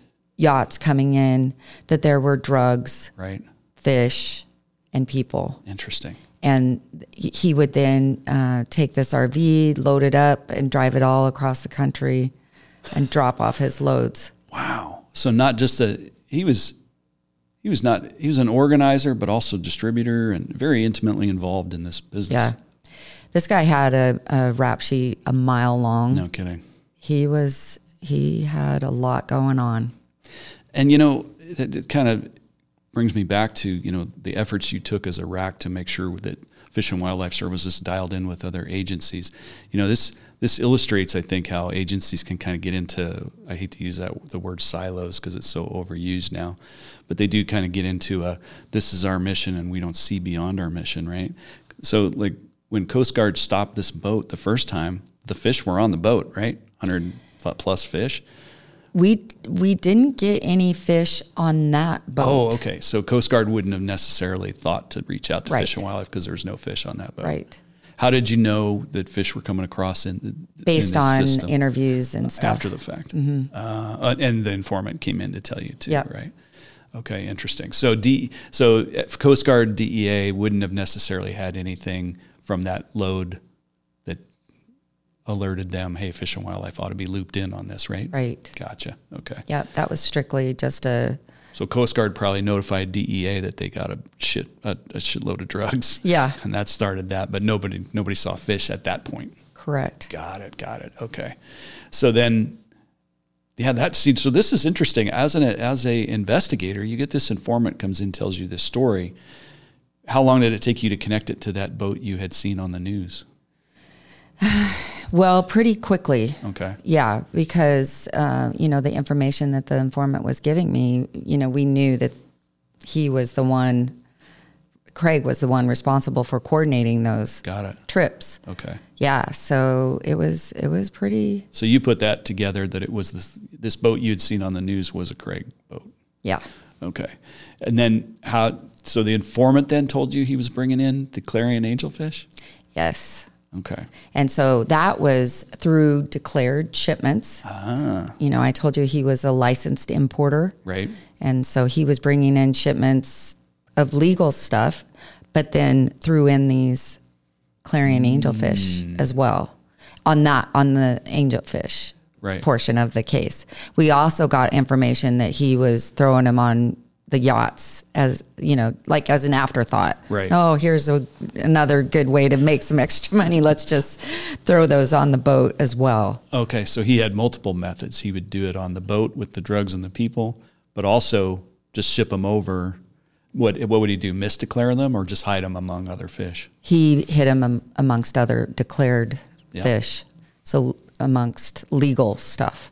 yachts coming in, that there were drugs, Right. fish, and people. Interesting. And he would then take this RV, load it up, and drive it all across the country and drop off his loads. Wow. So not just he was an organizer, but also distributor and very intimately involved in this business. Yeah. This guy had a rap sheet a mile long. No kidding. He had a lot going on. And, you know, it kind of brings me back to, you know, the efforts you took as a RAC to make sure that Fish and Wildlife Service is dialed in with other agencies. You know, this illustrates, I think, how agencies can kind of get into, I hate to use the word silos because it's so overused now, but they do kind of get into this is our mission and we don't see beyond our mission, right? So like when Coast Guard stopped this boat the first time, the fish were on the boat, right? 100 plus fish. We didn't get any fish on that boat. Oh, okay. So Coast Guard wouldn't have necessarily thought to reach out to Right. Fish and Wildlife because there was no fish on that boat. Right. How did you know that fish were coming across Based in this on system? Interviews and stuff. After the fact. And the informant came in to tell you too, Yep. right? Okay, interesting. So Coast Guard, DEA wouldn't have necessarily had anything from that load that alerted them, hey, Fish and Wildlife ought to be looped in on this, right? Right. Gotcha. Okay. Yeah, that was strictly just So Coast Guard probably notified DEA that they got a shitload of drugs. Yeah. And that started that, but nobody saw fish at that point. correct. Got it. Okay. So then, so this is interesting. As a investigator, you get this informant comes in, tells you this story. How long did it take you to connect it to that boat you had seen on the news? Well, pretty quickly. Okay. Yeah, because, the information that the informant was giving me, we knew that Craig was the one responsible for coordinating those Got it. trips. Okay. Yeah, so it was pretty. So you put that together that it was this boat you'd seen on the news was a Craig boat. Yeah. Okay. And then so the informant then told you he was bringing in the Clarion angelfish? Yes. Okay. And so that was through declared shipments. I told you he was a licensed importer. Right. And so he was bringing in shipments of legal stuff, but then threw in these Clarion angelfish as well on the angelfish portion of the case. We also got information that he was throwing them on the yachts as an afterthought. Right. Oh, here's another good way to make some extra money. Let's just throw those on the boat as well. Okay, so he had multiple methods. He would do it on the boat with the drugs and the people, but also just ship them over. What would he do? Misdeclare them or just hide them among other fish? He hid them amongst other declared fish. So amongst legal stuff.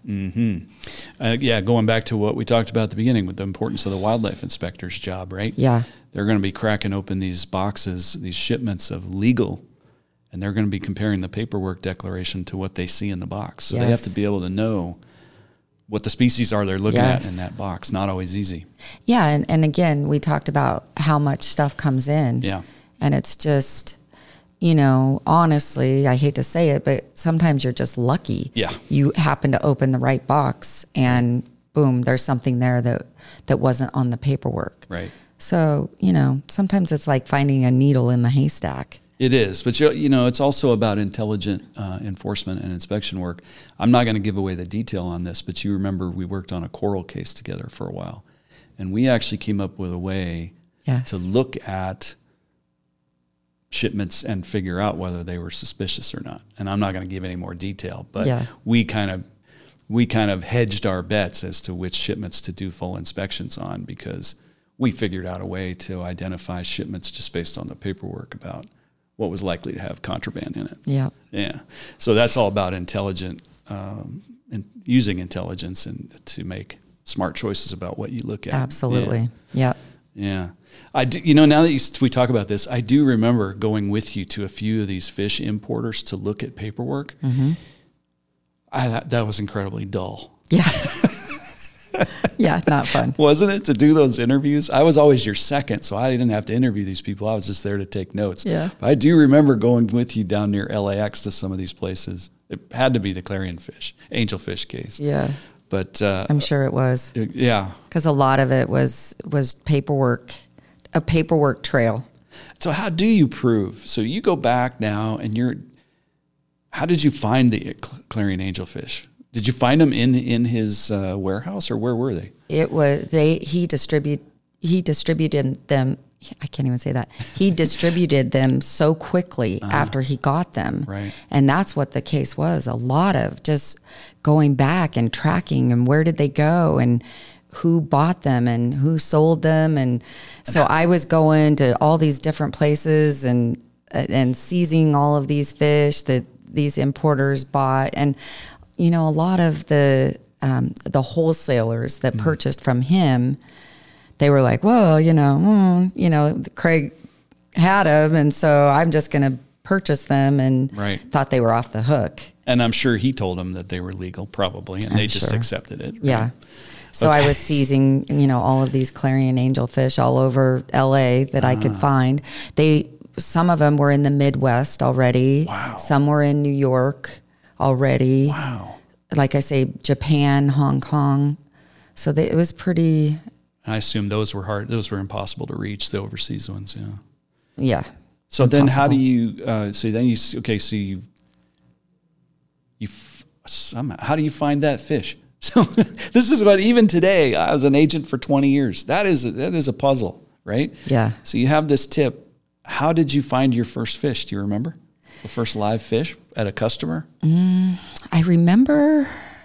Mm-hmm. Going back to what we talked about at the beginning with the importance of the wildlife inspector's job, right? Yeah. They're going to be cracking open these boxes, these shipments of legal, and they're going to be comparing the paperwork declaration to what they see in the box. So they have to be able to know what the species are they're looking at in that box. Not always easy. Yeah, and again, we talked about how much stuff comes in. Yeah. And it's just, honestly, I hate to say it, but sometimes you're just lucky. Yeah. You happen to open the right box and boom, there's something there that wasn't on the paperwork. Right. So, sometimes it's like finding a needle in the haystack. It is, but it's also about intelligent enforcement and inspection work. I'm not going to give away the detail on this, but you remember we worked on a coral case together for a while, and we actually came up with a way to look at shipments and figure out whether they were suspicious or not. And I'm not going to give any more detail, but we kind of hedged our bets as to which shipments to do full inspections on, because we figured out a way to identify shipments just based on the paperwork about what was likely to have contraband in it. Yeah. Yeah. So that's all about intelligent and using intelligence and to make smart choices about what you look at. Absolutely. Yeah. Yeah. I do, now that we talk about this, I do remember going with you to a few of these fish importers to look at paperwork. Mm-hmm. That was incredibly dull. Yeah. Yeah, not fun. Wasn't it, to do those interviews? I was always your second, so I didn't have to interview these people. I was just there to take notes. Yeah. But I do remember going with you down near LAX to some of these places. It had to be the Clarion angelfish case. Yeah. But I'm sure it was. Yeah. Because a lot of it was paperwork, a paperwork trail. So how do you prove? So you go back now and how did you find the Clarion angelfish? Did you find them in his warehouse, or where were they? It was he distributed them. I can't even say that. He distributed them so quickly after he got them. Right. And that's what the case was. A lot of just going back and tracking and where did they go and who bought them and who sold them. And so I was going to all these different places and seizing all of these fish that these importers bought. And, a lot of the wholesalers that purchased from him, they were like, well, Craig had them, and so I'm just going to purchase them, and thought they were off the hook. And I'm sure he told them that they were legal, probably, and they just accepted it. Right? Yeah. So I was seizing, all of these Clarion angelfish all over LA that I could find. Some of them were in the Midwest already. Wow. Some were in New York already. Wow. Like I say, Japan, Hong Kong. So it was pretty. I assume those were hard. Those were impossible to reach, the overseas ones. Yeah. Yeah. So then how do you, how do you find that fish? So this is what, even today, I was an agent for 20 years. That is a puzzle, right? Yeah. So you have this tip. How did you find your first fish? Do you remember the first live fish at a customer? I remember,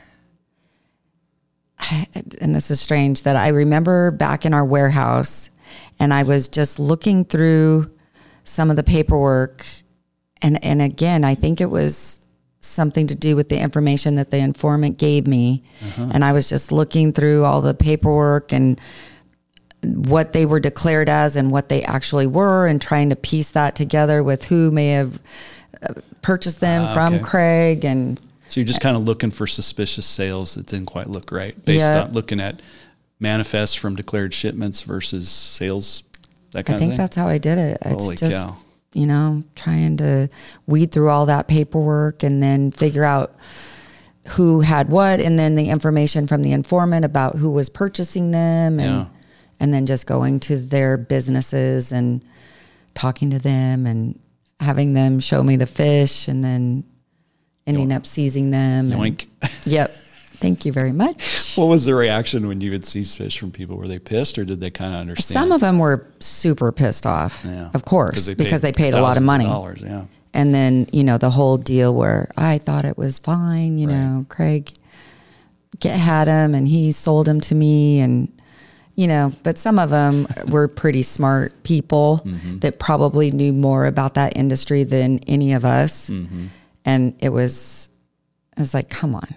and this is strange, that I remember back in our warehouse and I was just looking through some of the paperwork. And again, I think it was something to do with the information that the informant gave me. And I was just looking through all the paperwork and what they were declared as and what they actually were, and trying to piece that together with who may have purchased them from Craig. And so you're just kind of looking for suspicious sales that didn't quite look right, based on looking at manifests from declared shipments versus sales, that kind of thing? I think that's how I did it. Holy it's just, cow. Trying to weed through all that paperwork and then figure out who had what, and then the information from the informant about who was purchasing them, and then just going to their businesses and talking to them and having them show me the fish, and then ending up seizing them. Yoink. Yep. Thank you very much. What was the reaction when you would seize fish from people? Were they pissed, or did they kind of understand? Some of them were super pissed off, of course, because they paid a lot of money. And then, the whole deal where I thought it was fine, Craig had him and he sold him to me, and, but some of them were pretty smart people that probably knew more about that industry than any of us. And it was like, come on,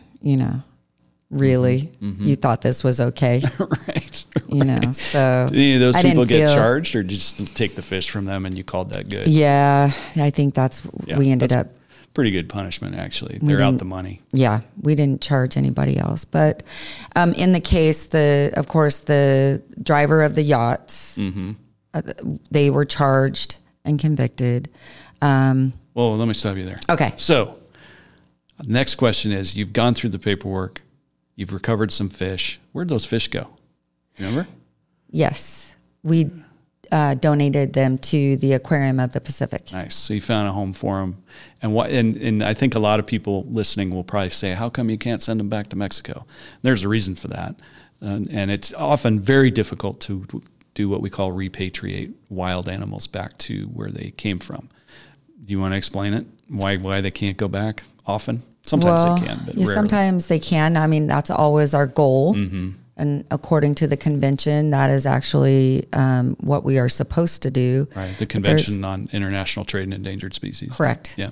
really? You thought this was okay? Right. So did any of those people get charged, or did you just take the fish from them and you called that good? Yeah, I think we ended up. Pretty good punishment, actually. They're out the money. Yeah, we didn't charge anybody else. But in the case, of course, the driver of the yachts, they were charged and convicted. Well, let me stop you there. Okay. So next question is, you've gone through the paperwork. You've recovered some fish. Where'd those fish go? Remember? Yes. We donated them to the Aquarium of the Pacific. Nice. So you found a home for them. And I think a lot of people listening will probably say, how come you can't send them back to Mexico? There's a reason for that. And it's often very difficult to do what we call repatriate wild animals back to where they came from. Do you want to explain it? Why they can't go back often? Sometimes they can, but rarely. Sometimes they can. I mean, that's always our goal. And according to the convention, that is actually what we are supposed to do. Right, the Convention on International Trade in Endangered Species. Correct. Yeah.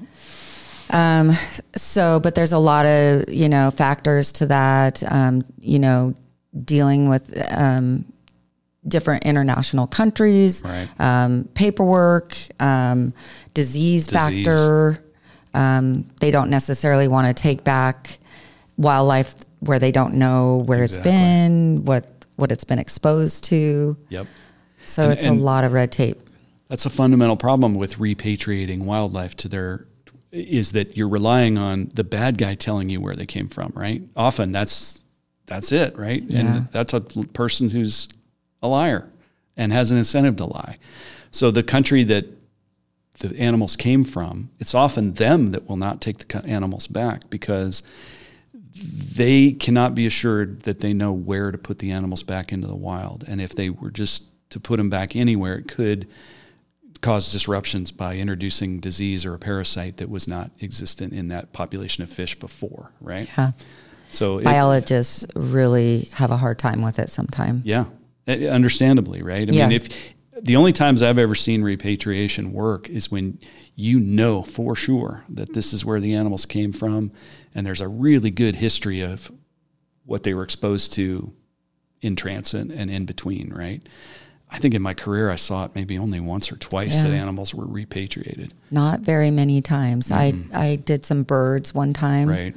But there's a lot of, factors to that, dealing with different international countries, paperwork, disease factor. They don't necessarily want to take back wildlife where they don't know where it's been, what it's been exposed to. Yep. So it's a lot of red tape. That's a fundamental problem with repatriating wildlife is that you're relying on the bad guy telling you where they came from, right? Often that's that's it, right? Yeah. And that's a person who's a liar and has an incentive to lie. So the country that the animals came from, it's often them that will not take the animals back because they cannot be assured that they know where to put the animals back into the wild. And if they were just to put them back anywhere, it could cause disruptions by introducing disease or a parasite that was not existent in that population of fish before, right? Yeah. So biologists really have a hard time with it sometimes. Yeah, understandably, right? I mean, if the only times I've ever seen repatriation work is when you know for sure that this is where the animals came from, and there's a really good history of what they were exposed to in transit and in between, right? I think in my career I saw it maybe only once or twice that animals were repatriated. Not very many times. I did some birds one time. Right.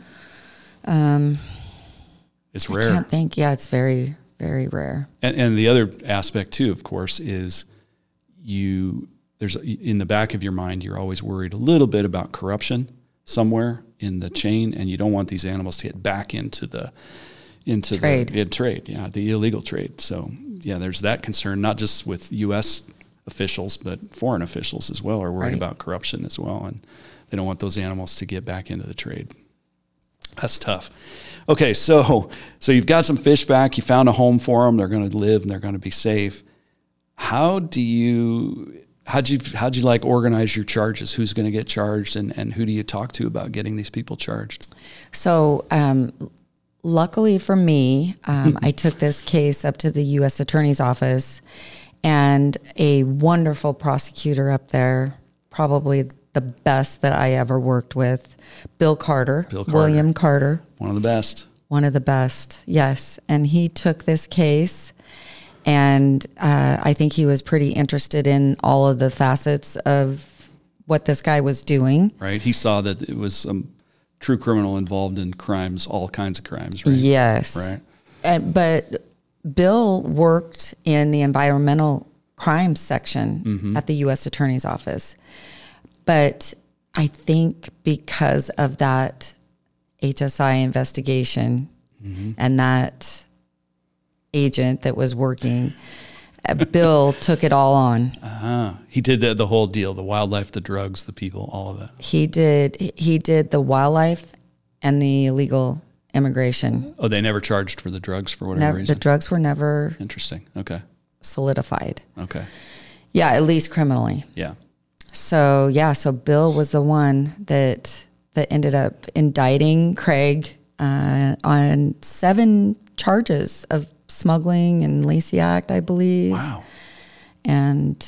It's rare. I can't think. Yeah, it's very, very rare. And the other aspect too, of course, is there's in the back of your mind, you're always worried a little bit about corruption somewhere in the chain, and you don't want these animals to get back into the trade. Yeah, the illegal trade. So yeah, there's that concern, not just with U.S. officials, but foreign officials as well are worried about corruption as well, and they don't want those animals to get back into the trade. That's tough. Okay, so you've got some fish back. You found a home for them. They're going to live and they're going to be safe. How'd you like organize your charges? Who's going to get charged, and who do you talk to about getting these people charged? So, luckily for me, I took this case up to the U.S. Attorney's Office, and a wonderful prosecutor up there, probably the best that I ever worked with, Bill Carter. William Carter. One of the best. One of the best, yes. And he took this case, and I think he was pretty interested in all of the facets of what this guy was doing. Right. He saw that it was a true criminal involved in crimes, all kinds of crimes, right? Yes. Right. But Bill worked in the environmental crimes section at the U.S. Attorney's Office. But I think because of that HSI investigation and that agent that was working, Bill took it all on. He did the whole deal, the wildlife, the drugs, the people, all of it. He did the wildlife and the illegal immigration. Oh, they never charged for the drugs for whatever reason? The drugs were never Interesting. Okay. solidified. Okay. Yeah, at least criminally. Yeah. So Bill was the one that ended up indicting Craig on 7 charges of smuggling and Lacey Act, I believe. Wow. And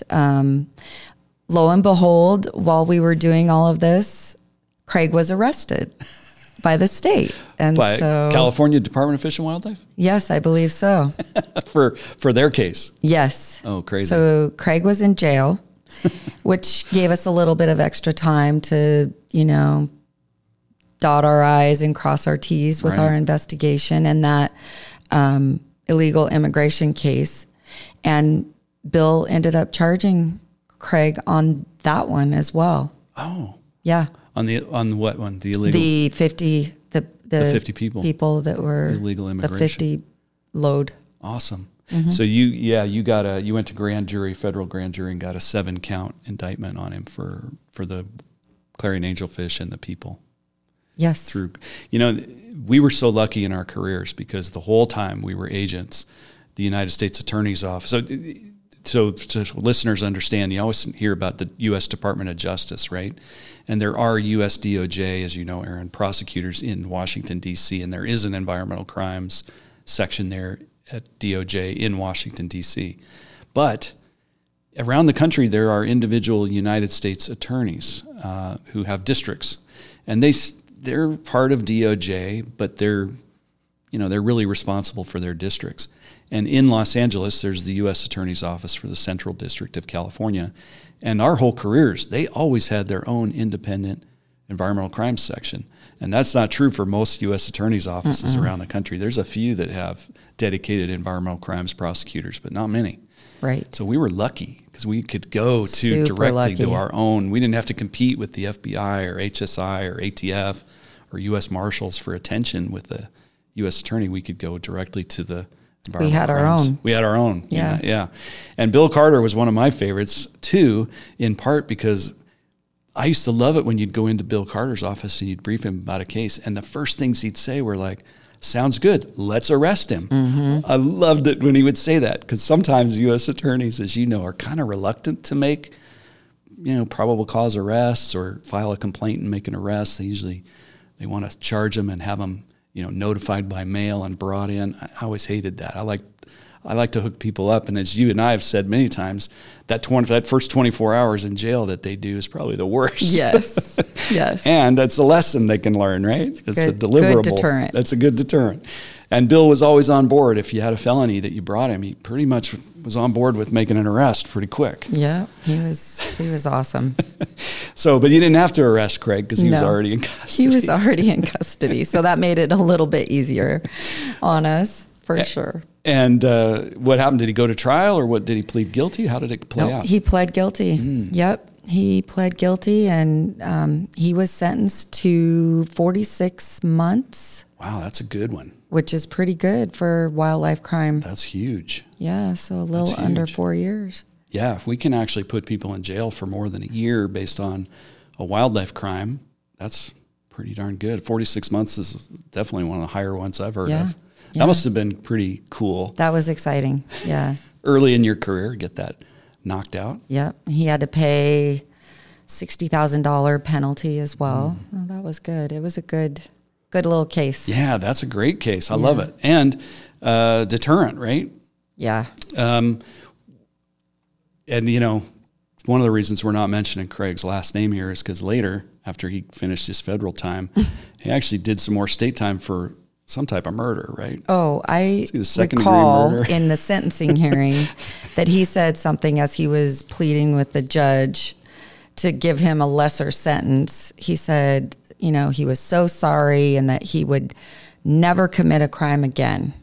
lo and behold, while we were doing all of this, Craig was arrested by the state. And by so California Department of Fish and Wildlife? Yes, I believe so. for their case? Yes. Oh, crazy. So Craig was in jail, which gave us a little bit of extra time to, dot our I's and cross our T's with our investigation and that illegal immigration case. And Bill ended up charging Craig on that one as well. Oh. Yeah. On what one? The illegal? The 50 the 50 people that were illegal immigration. The 50 load. Awesome. So you went to federal grand jury, and got a 7-count indictment on him for the Clarion angelfish and the people. Yes. We were so lucky in our careers because the whole time we were agents, the United States Attorney's Office. So listeners understand, you always hear about the U.S. Department of Justice, right? And there are U.S. DOJ, as you know, Aaron, prosecutors in Washington, D.C., and there is an environmental crimes section there at DOJ in Washington, D.C. But around the country, there are individual United States attorneys who have districts, and they're part of DOJ, but they're really responsible for their districts. And in Los Angeles, there's the U.S. Attorney's Office for the Central District of California. And our whole careers, they always had their own independent environmental crimes section. And that's not true for most U.S. attorneys' offices around the country. There's a few that have dedicated environmental crimes prosecutors, but not many. Right. So we were lucky because we could go directly to our own. We didn't have to compete with the FBI or HSI or ATF or U.S. Marshals for attention with the U.S. attorney, we could go directly to the We had our own. We had our own. Yeah. Yeah. And Bill Carter was one of my favorites too, in part because I used to love it when you'd go into Bill Carter's office and you'd brief him about a case. And the first things he'd say were like, sounds good, let's arrest him. I loved it when he would say that, because sometimes U.S. attorneys, as you know, are kind of reluctant to make, probable cause arrests or file a complaint and make an arrest. They want to charge them and have them, notified by mail and brought in. I always hated that. I like to hook people up. And as you and I have said many times, that first 24 hours in jail that they do is probably the worst. Yes. Yes. And that's a lesson they can learn, right? It's a deliverable. Good deterrent. That's a good deterrent. And Bill was always on board. If you had a felony that you brought him, he pretty much was on board with making an arrest pretty quick. Yeah, he was awesome. But you didn't have to arrest Craig because he was already in custody. He was already in custody. So that made it a little bit easier on us, for sure. And what happened? Did he go to trial, or what? Did he plead guilty? How did it play out? He pled guilty. Yep. He pled guilty, and he was sentenced to 46 months. Wow, that's a good one. Which is pretty good for wildlife crime. That's huge. Yeah, so a little under 4 years. Yeah, if we can actually put people in jail for more than a year based on a wildlife crime, that's pretty darn good. 46 months is definitely one of the higher ones I've heard of. That must have been pretty cool. That was exciting, yeah. Early in your career, get that knocked out. Yep, he had to pay $60,000 penalty as well. Oh, that was good. It was a good little case. Yeah, that's a great case. I love it. And deterrent, right? Yeah. And, one of the reasons we're not mentioning Craig's last name here is because later, after he finished his federal time, he actually did some more state time for some type of murder, right? Oh, I recall in the sentencing hearing that he said something as he was pleading with the judge to give him a lesser sentence. He said, he was so sorry and that he would never commit a crime again.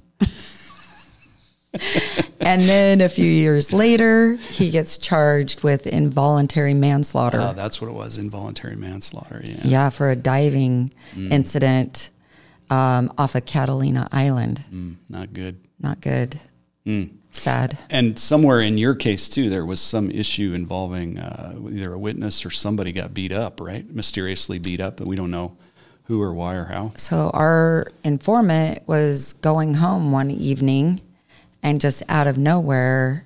And then a few years later, he gets charged with involuntary manslaughter. Oh, that's what it was, involuntary manslaughter, yeah. Yeah, for a diving incident off of Catalina Island. Not good. Not good. Sad. And somewhere in your case, too, there was some issue involving either a witness or somebody got beat up, right? Mysteriously beat up, that we don't know who or why or how. So our informant was going home one evening, and just out of nowhere,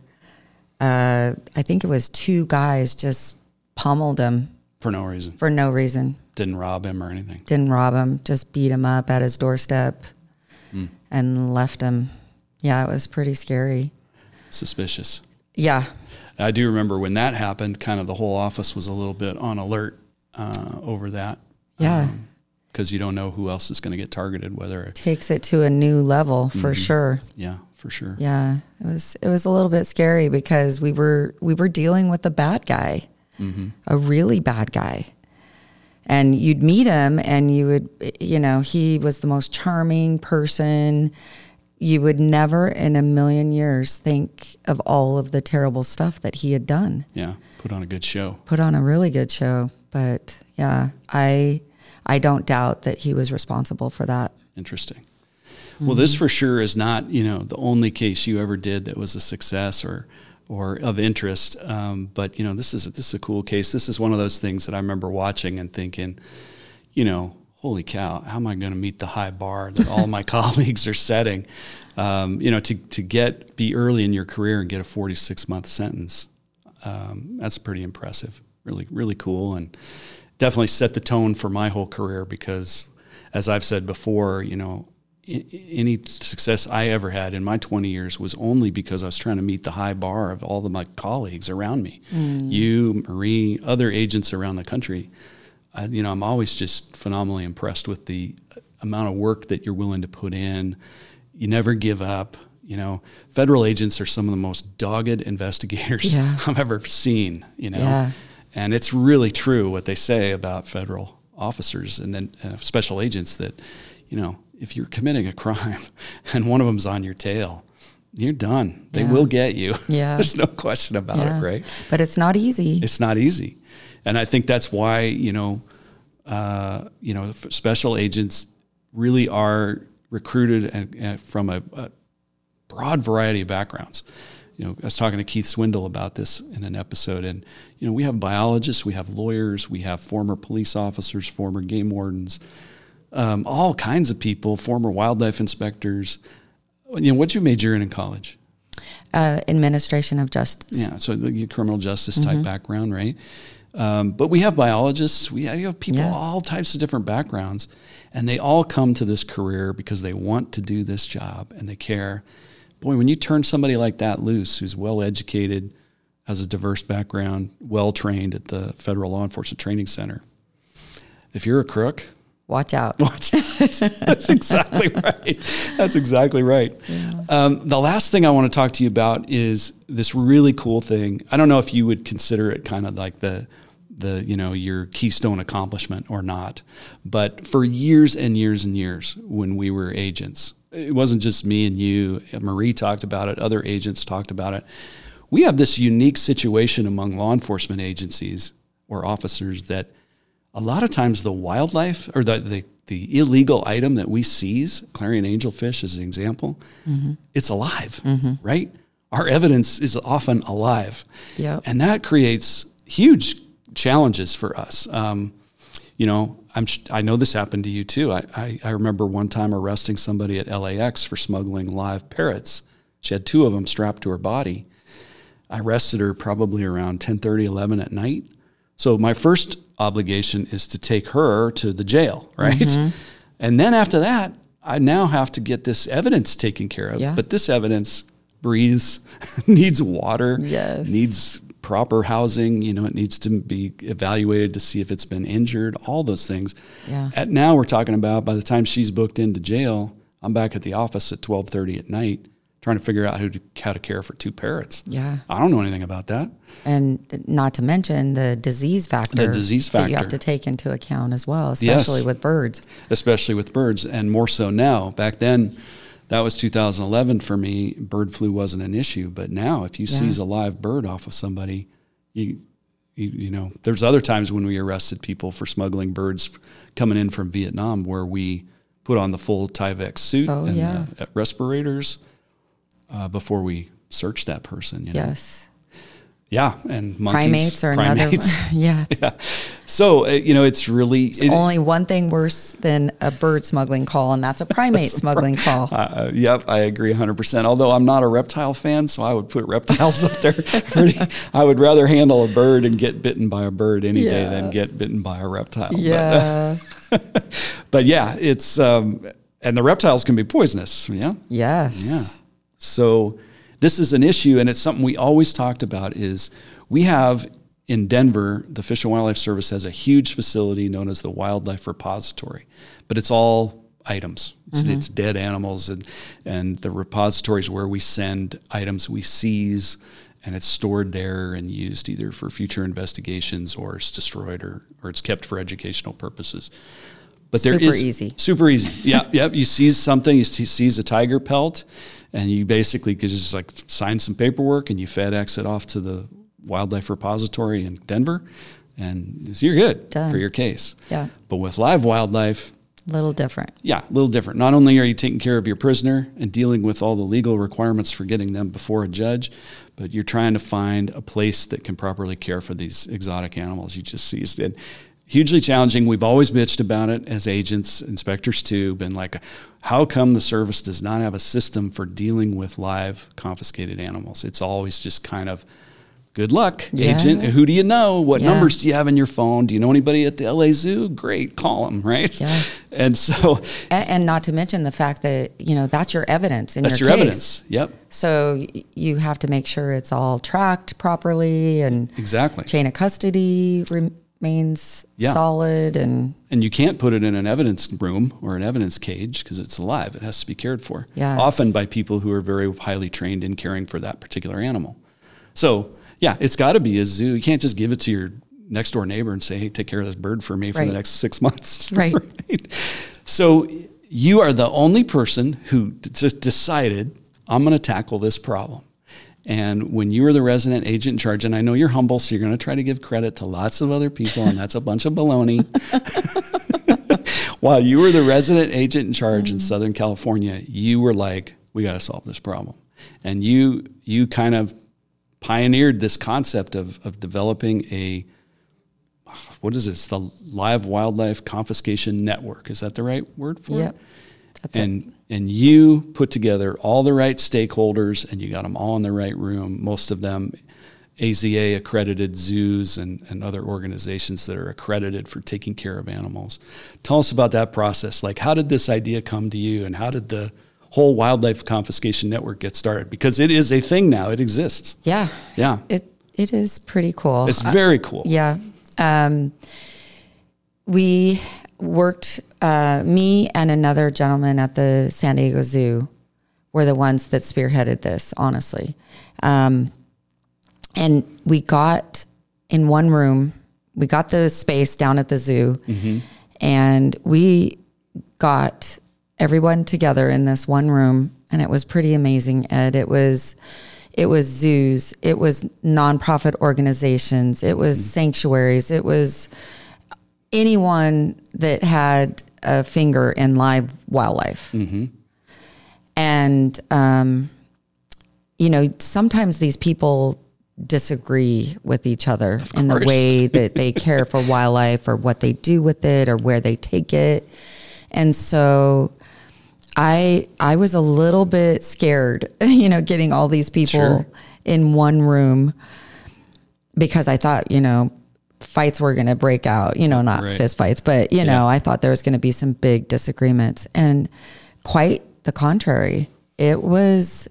I think it was two guys just pummeled him. For no reason. For no reason. Didn't rob him or anything. Didn't rob him, just beat him up at his doorstep and left him. Yeah, it was pretty scary. Suspicious. Yeah. I do remember when that happened, kind of the whole office was a little bit on alert over that. Yeah. Because you don't know who else is going to get targeted, whether it takes it to a new level for sure. Yeah, for sure. Yeah. It was a little bit scary because we were dealing with a bad guy, a really bad guy. And you'd meet him and you would, he was the most charming person. You would never in a million years think of all of the terrible stuff that he had done. Yeah, put on a good show. Put on a really good show. But yeah, I don't doubt that he was responsible for that. Interesting. Well, this for sure is not, the only case you ever did that was a success or of interest. But, this is a cool case. This is one of those things that I remember watching and thinking, holy cow, how am I going to meet the high bar that all my colleagues are setting? To be early in your career and get a 46-month sentence, that's pretty impressive. Really, really cool, and definitely set the tone for my whole career because, as I've said before, any success I ever had in my 20 years was only because I was trying to meet the high bar of all of my colleagues around me. You, Marie, other agents around the country. I'm always just phenomenally impressed with the amount of work that you're willing to put in. You never give up. Federal agents are some of the most dogged investigators I've ever seen, Yeah. And it's really true what they say about federal officers and then special agents that, if you're committing a crime and one of them's on your tail, you're done. They will get you. Yeah. There's no question about it, right? But it's not easy. It's not easy. And I think that's why, special agents really are recruited from a broad variety of backgrounds. I was talking to Keith Swindle about this in an episode, and we have biologists, we have lawyers, we have former police officers, former game wardens, all kinds of people, former wildlife inspectors. What'd you major in college? Administration of justice. Yeah, so the criminal justice type background, right? But we have biologists, we have people, all types of different backgrounds, and they all come to this career because they want to do this job and they care. Boy, when you turn somebody like that loose, who's well-educated, has a diverse background, well-trained at the Federal Law Enforcement Training Center, if you're a crook, watch out. That's exactly right. That's exactly right. Yeah. The last thing I want to talk to you about is this really cool thing. I don't know if you would consider it kind of like the your keystone accomplishment or not, but for years and years and years when we were agents, it wasn't just me and you. Marie talked about it. Other agents talked about it. We have this unique situation among law enforcement agencies or officers that a lot of times the wildlife or the illegal item that we seize, Clarion angelfish as an example, it's alive, right? Our evidence is often alive. Yep. And that creates huge challenges for us. I know this happened to you too. I remember one time arresting somebody at LAX for smuggling live parrots. She had 2 of them strapped to her body. I arrested her probably around 10:30, 11 at night. So my first obligation is to take her to the jail, right? And then after that, I now have to get this evidence taken care of. Yeah. But this evidence breathes, needs water, needs proper housing, it needs to be evaluated to see if it's been injured, all those things. Yeah. Now we're talking about by the time she's booked into jail, I'm back at the office at 12:30 at night trying to figure out how to care for 2 parrots. Yeah. I don't know anything about that. And not to mention the disease factor. That you have to take into account as well, especially with birds. Especially with birds, and more so now. Back then, that was 2011 for me. Bird flu wasn't an issue, but now if you seize a live bird off of somebody, you there's other times when we arrested people for smuggling birds coming in from Vietnam where we put on the full Tyvek suit and respirators before we search that person. Yes. Yeah, and monkeys. Primates are another one. Yeah. So, it's really... There's only one thing worse than a bird smuggling call, and that's a primate smuggling call. Yep, I agree 100%. Although I'm not a reptile fan, so I would put reptiles up there. I would rather handle a bird and get bitten by a bird any day than get bitten by a reptile. Yeah. But it's... and the reptiles can be poisonous, yeah? Yes. Yeah. So... this is an issue, and it's something we always talked about, is we have in Denver, the Fish and Wildlife Service has a huge facility known as the Wildlife Repository, but it's all items. It's dead animals, and the repository is where we send items we seize, and it's stored there and used either for future investigations or it's destroyed or it's kept for educational purposes. But super easy. Yeah. You seize something, you seize a tiger pelt, and you basically could just sign some paperwork and you FedEx it off to the Wildlife Repository in Denver, and you're good for your case. Yeah. But with live wildlife, a little different. Yeah, a little different. Not only are you taking care of your prisoner and dealing with all the legal requirements for getting them before a judge, but you're trying to find a place that can properly care for these exotic animals you just seized. And hugely challenging. We've always bitched about it as agents, inspectors too, been like, how come the service does not have a system for dealing with live confiscated animals? It's always just kind of, good luck, agent. Who do you know? What numbers do you have in your phone? Do you know anybody at the LA Zoo? Great, call them, right? Yeah. And so... And not to mention the fact that, that's your evidence in your case. That's your evidence, yep. So you have to make sure it's all tracked properly and... Exactly. Chain of custody remains solid and you can't put it in an evidence room or an evidence cage because it's alive. It has to be cared for. Yeah, often by people who are very highly trained in caring for that particular animal. So it's got to be a zoo. You can't just give it to your next door neighbor and say, hey, take care of this bird for me for the next 6 months. Right. So you are the only person who just decided, I'm going to tackle this problem. And when you were the resident agent in charge, and I know you're humble, so you're going to try to give credit to lots of other people, and that's a bunch of baloney. While you were the resident agent in charge in Southern California, you were like, we got to solve this problem. And you kind of pioneered this concept of developing a, what is it? It's the Live Wildlife Confiscation Network. Is that the right word for Yep. it? That's And you put together all the right stakeholders, and you got them all in the right room, most of them AZA accredited zoos and other organizations that are accredited for taking care of animals. Tell us about that process. Like, how did this idea come to you, and how did the whole Wildlife Confiscation Network get started? Because it is a thing now. It exists. Yeah. Yeah. It is pretty cool. It's very cool. Yeah. We worked, me and another gentleman at the San Diego Zoo were the ones that spearheaded this, honestly. And we got in one room, we got the space down at the zoo, and we got everyone together in this one room, and it was pretty amazing, Ed. It was zoos, it was nonprofit organizations, it was sanctuaries, it was anyone that had a finger in live wildlife. And, sometimes these people disagree with each other in the way that they care for wildlife, or what they do with it, or where they take it. And so I was a little bit scared, getting all these people in one room, because I thought, fights were going to break out, not fist fights, but, I thought there was going to be some big disagreements, and quite the contrary. It was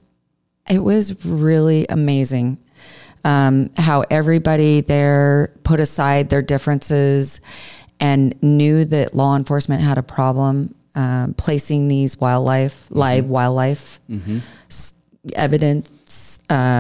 really amazing. How everybody there put aside their differences and knew that law enforcement had a problem placing these live wildlife evidence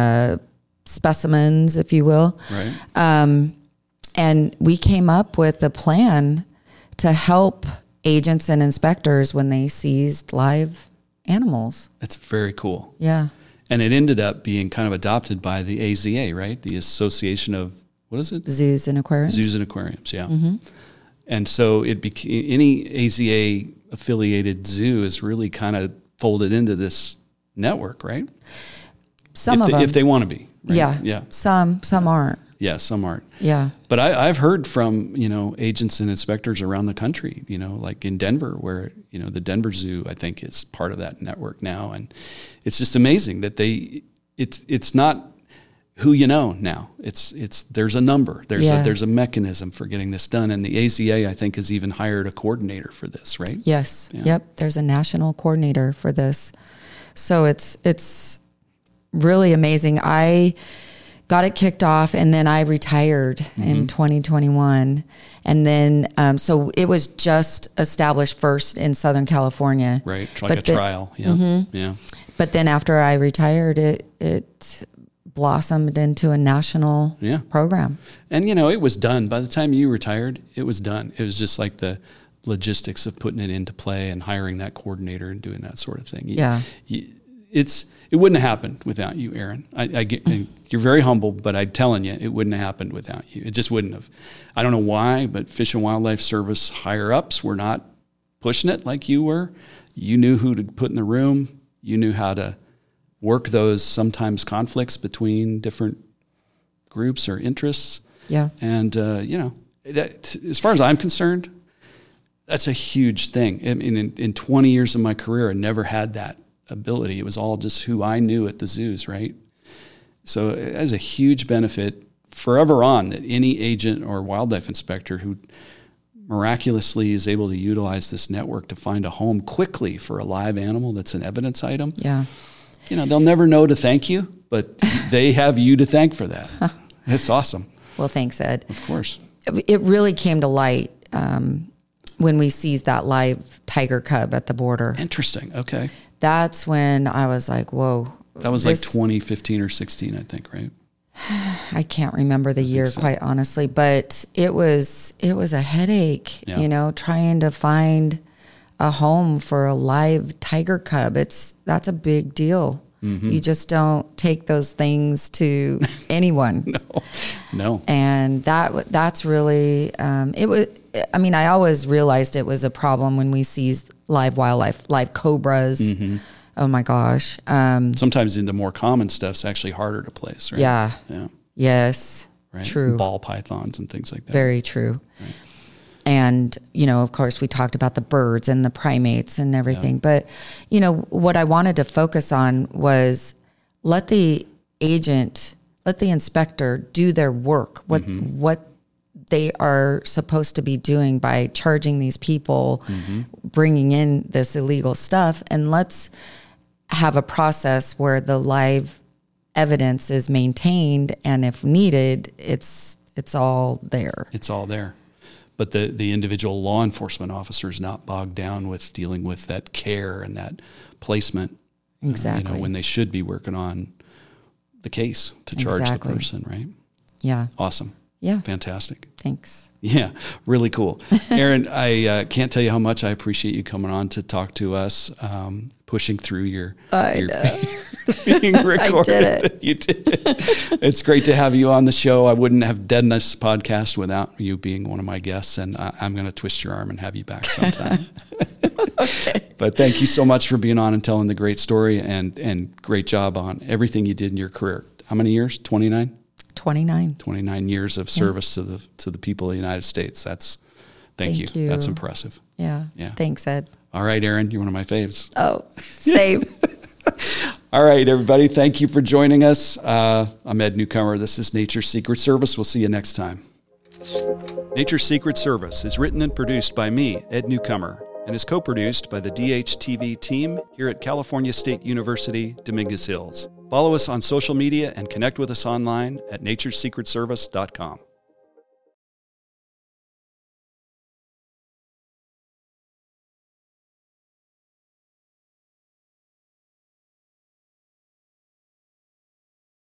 specimens, if you will. Right. And we came up with a plan to help agents and inspectors when they seized live animals. That's very cool. Yeah. And it ended up being kind of adopted by the AZA, right? The Association of, what is it? Zoos and Aquariums. Zoos and Aquariums, yeah. And so it became, any AZA affiliated zoo is really kind of folded into this network, right? Some of them. If they want to be. Right? Yeah. Yeah. Some aren't. Yeah, some aren't. Yeah. But I've heard from, agents and inspectors around the country, like in Denver, where, the Denver Zoo, I think, is part of that network now. And it's just amazing that it's not who now. There's a number. There's a mechanism for getting this done. And the AZA, I think, has even hired a coordinator for this, right? Yes. Yeah. Yep. There's a national coordinator for this. So it's really amazing. I got it kicked off, and then I retired in 2021. And then, so it was just established first in Southern California. Right. Like a trial. Yeah. Yeah. But then after I retired, it blossomed into a national program. And, it was done. By the time you retired, it was done. It was just like the logistics of putting it into play and hiring that coordinator and doing that sort of thing. It wouldn't have happened without you, Erin. I get, you're very humble, but I'm telling you, it wouldn't have happened without you. It just wouldn't have. I don't know why, but Fish and Wildlife Service higher ups were not pushing it like you were. You knew who to put in the room. You knew how to work those sometimes conflicts between different groups or interests. Yeah. And, that, as far as I'm concerned, that's a huge thing. I mean, in 20 years of my career, I never had that ability. It was all just who I knew at the zoos, right? So it has a huge benefit forever on that any agent or wildlife inspector who miraculously is able to utilize this network to find a home quickly for a live animal that's an evidence item. Yeah. They'll never know to thank you, but they have you to thank for that. It's awesome. Well, thanks, Ed. Of course. It really came to light when we seized that live tiger cub at the border. Interesting. Okay. That's when I was like, whoa. That was like 2015 or 16, I think, right? I can't remember the year, quite honestly, but it was a headache, trying to find a home for a live tiger cub. That's a big deal. You just don't take those things to anyone. No. And that's really, it was, I mean, I always realized it was a problem when we seized live wildlife, live cobras. Oh my gosh. Sometimes in the more common stuff's actually harder to place, right? Yeah. Yeah. Yes. Right. True. Ball pythons and things like that. Very true. Right. And, of course, we talked about the birds and the primates and everything. But, what I wanted to focus on was let the inspector do their work, what they are supposed to be doing by charging these people, bringing in this illegal stuff. And let's have a process where the live evidence is maintained. And if needed, it's all there. It's all there. But the individual law enforcement officer is not bogged down with dealing with that care and that placement. Exactly. When they should be working on the case to charge the person, right? Yeah. Awesome. Yeah. Fantastic. Thanks. Yeah, really cool. Erin, I can't tell you how much I appreciate you coming on to talk to us, pushing through your being recorded. I did it. You did it. It's great to have you on the show. I wouldn't have done this podcast without you being one of my guests, and I'm going to twist your arm and have you back sometime. Okay. But thank you so much for being on and telling the great story, and great job on everything you did in your career. How many years? 29? 29 years of service to the people of the United States. Thank you. That's impressive. Yeah. Thanks, Ed. All right, Erin, you're one of my faves. Oh, same. All right, everybody. Thank you for joining us. I'm Ed Newcomer. This is Nature's Secret Service. We'll see you next time. Nature's Secret Service is written and produced by me, Ed Newcomer, and is co-produced by the DHTV team here at California State University, Dominguez Hills. Follow us on social media and connect with us online at naturesecretservice.com.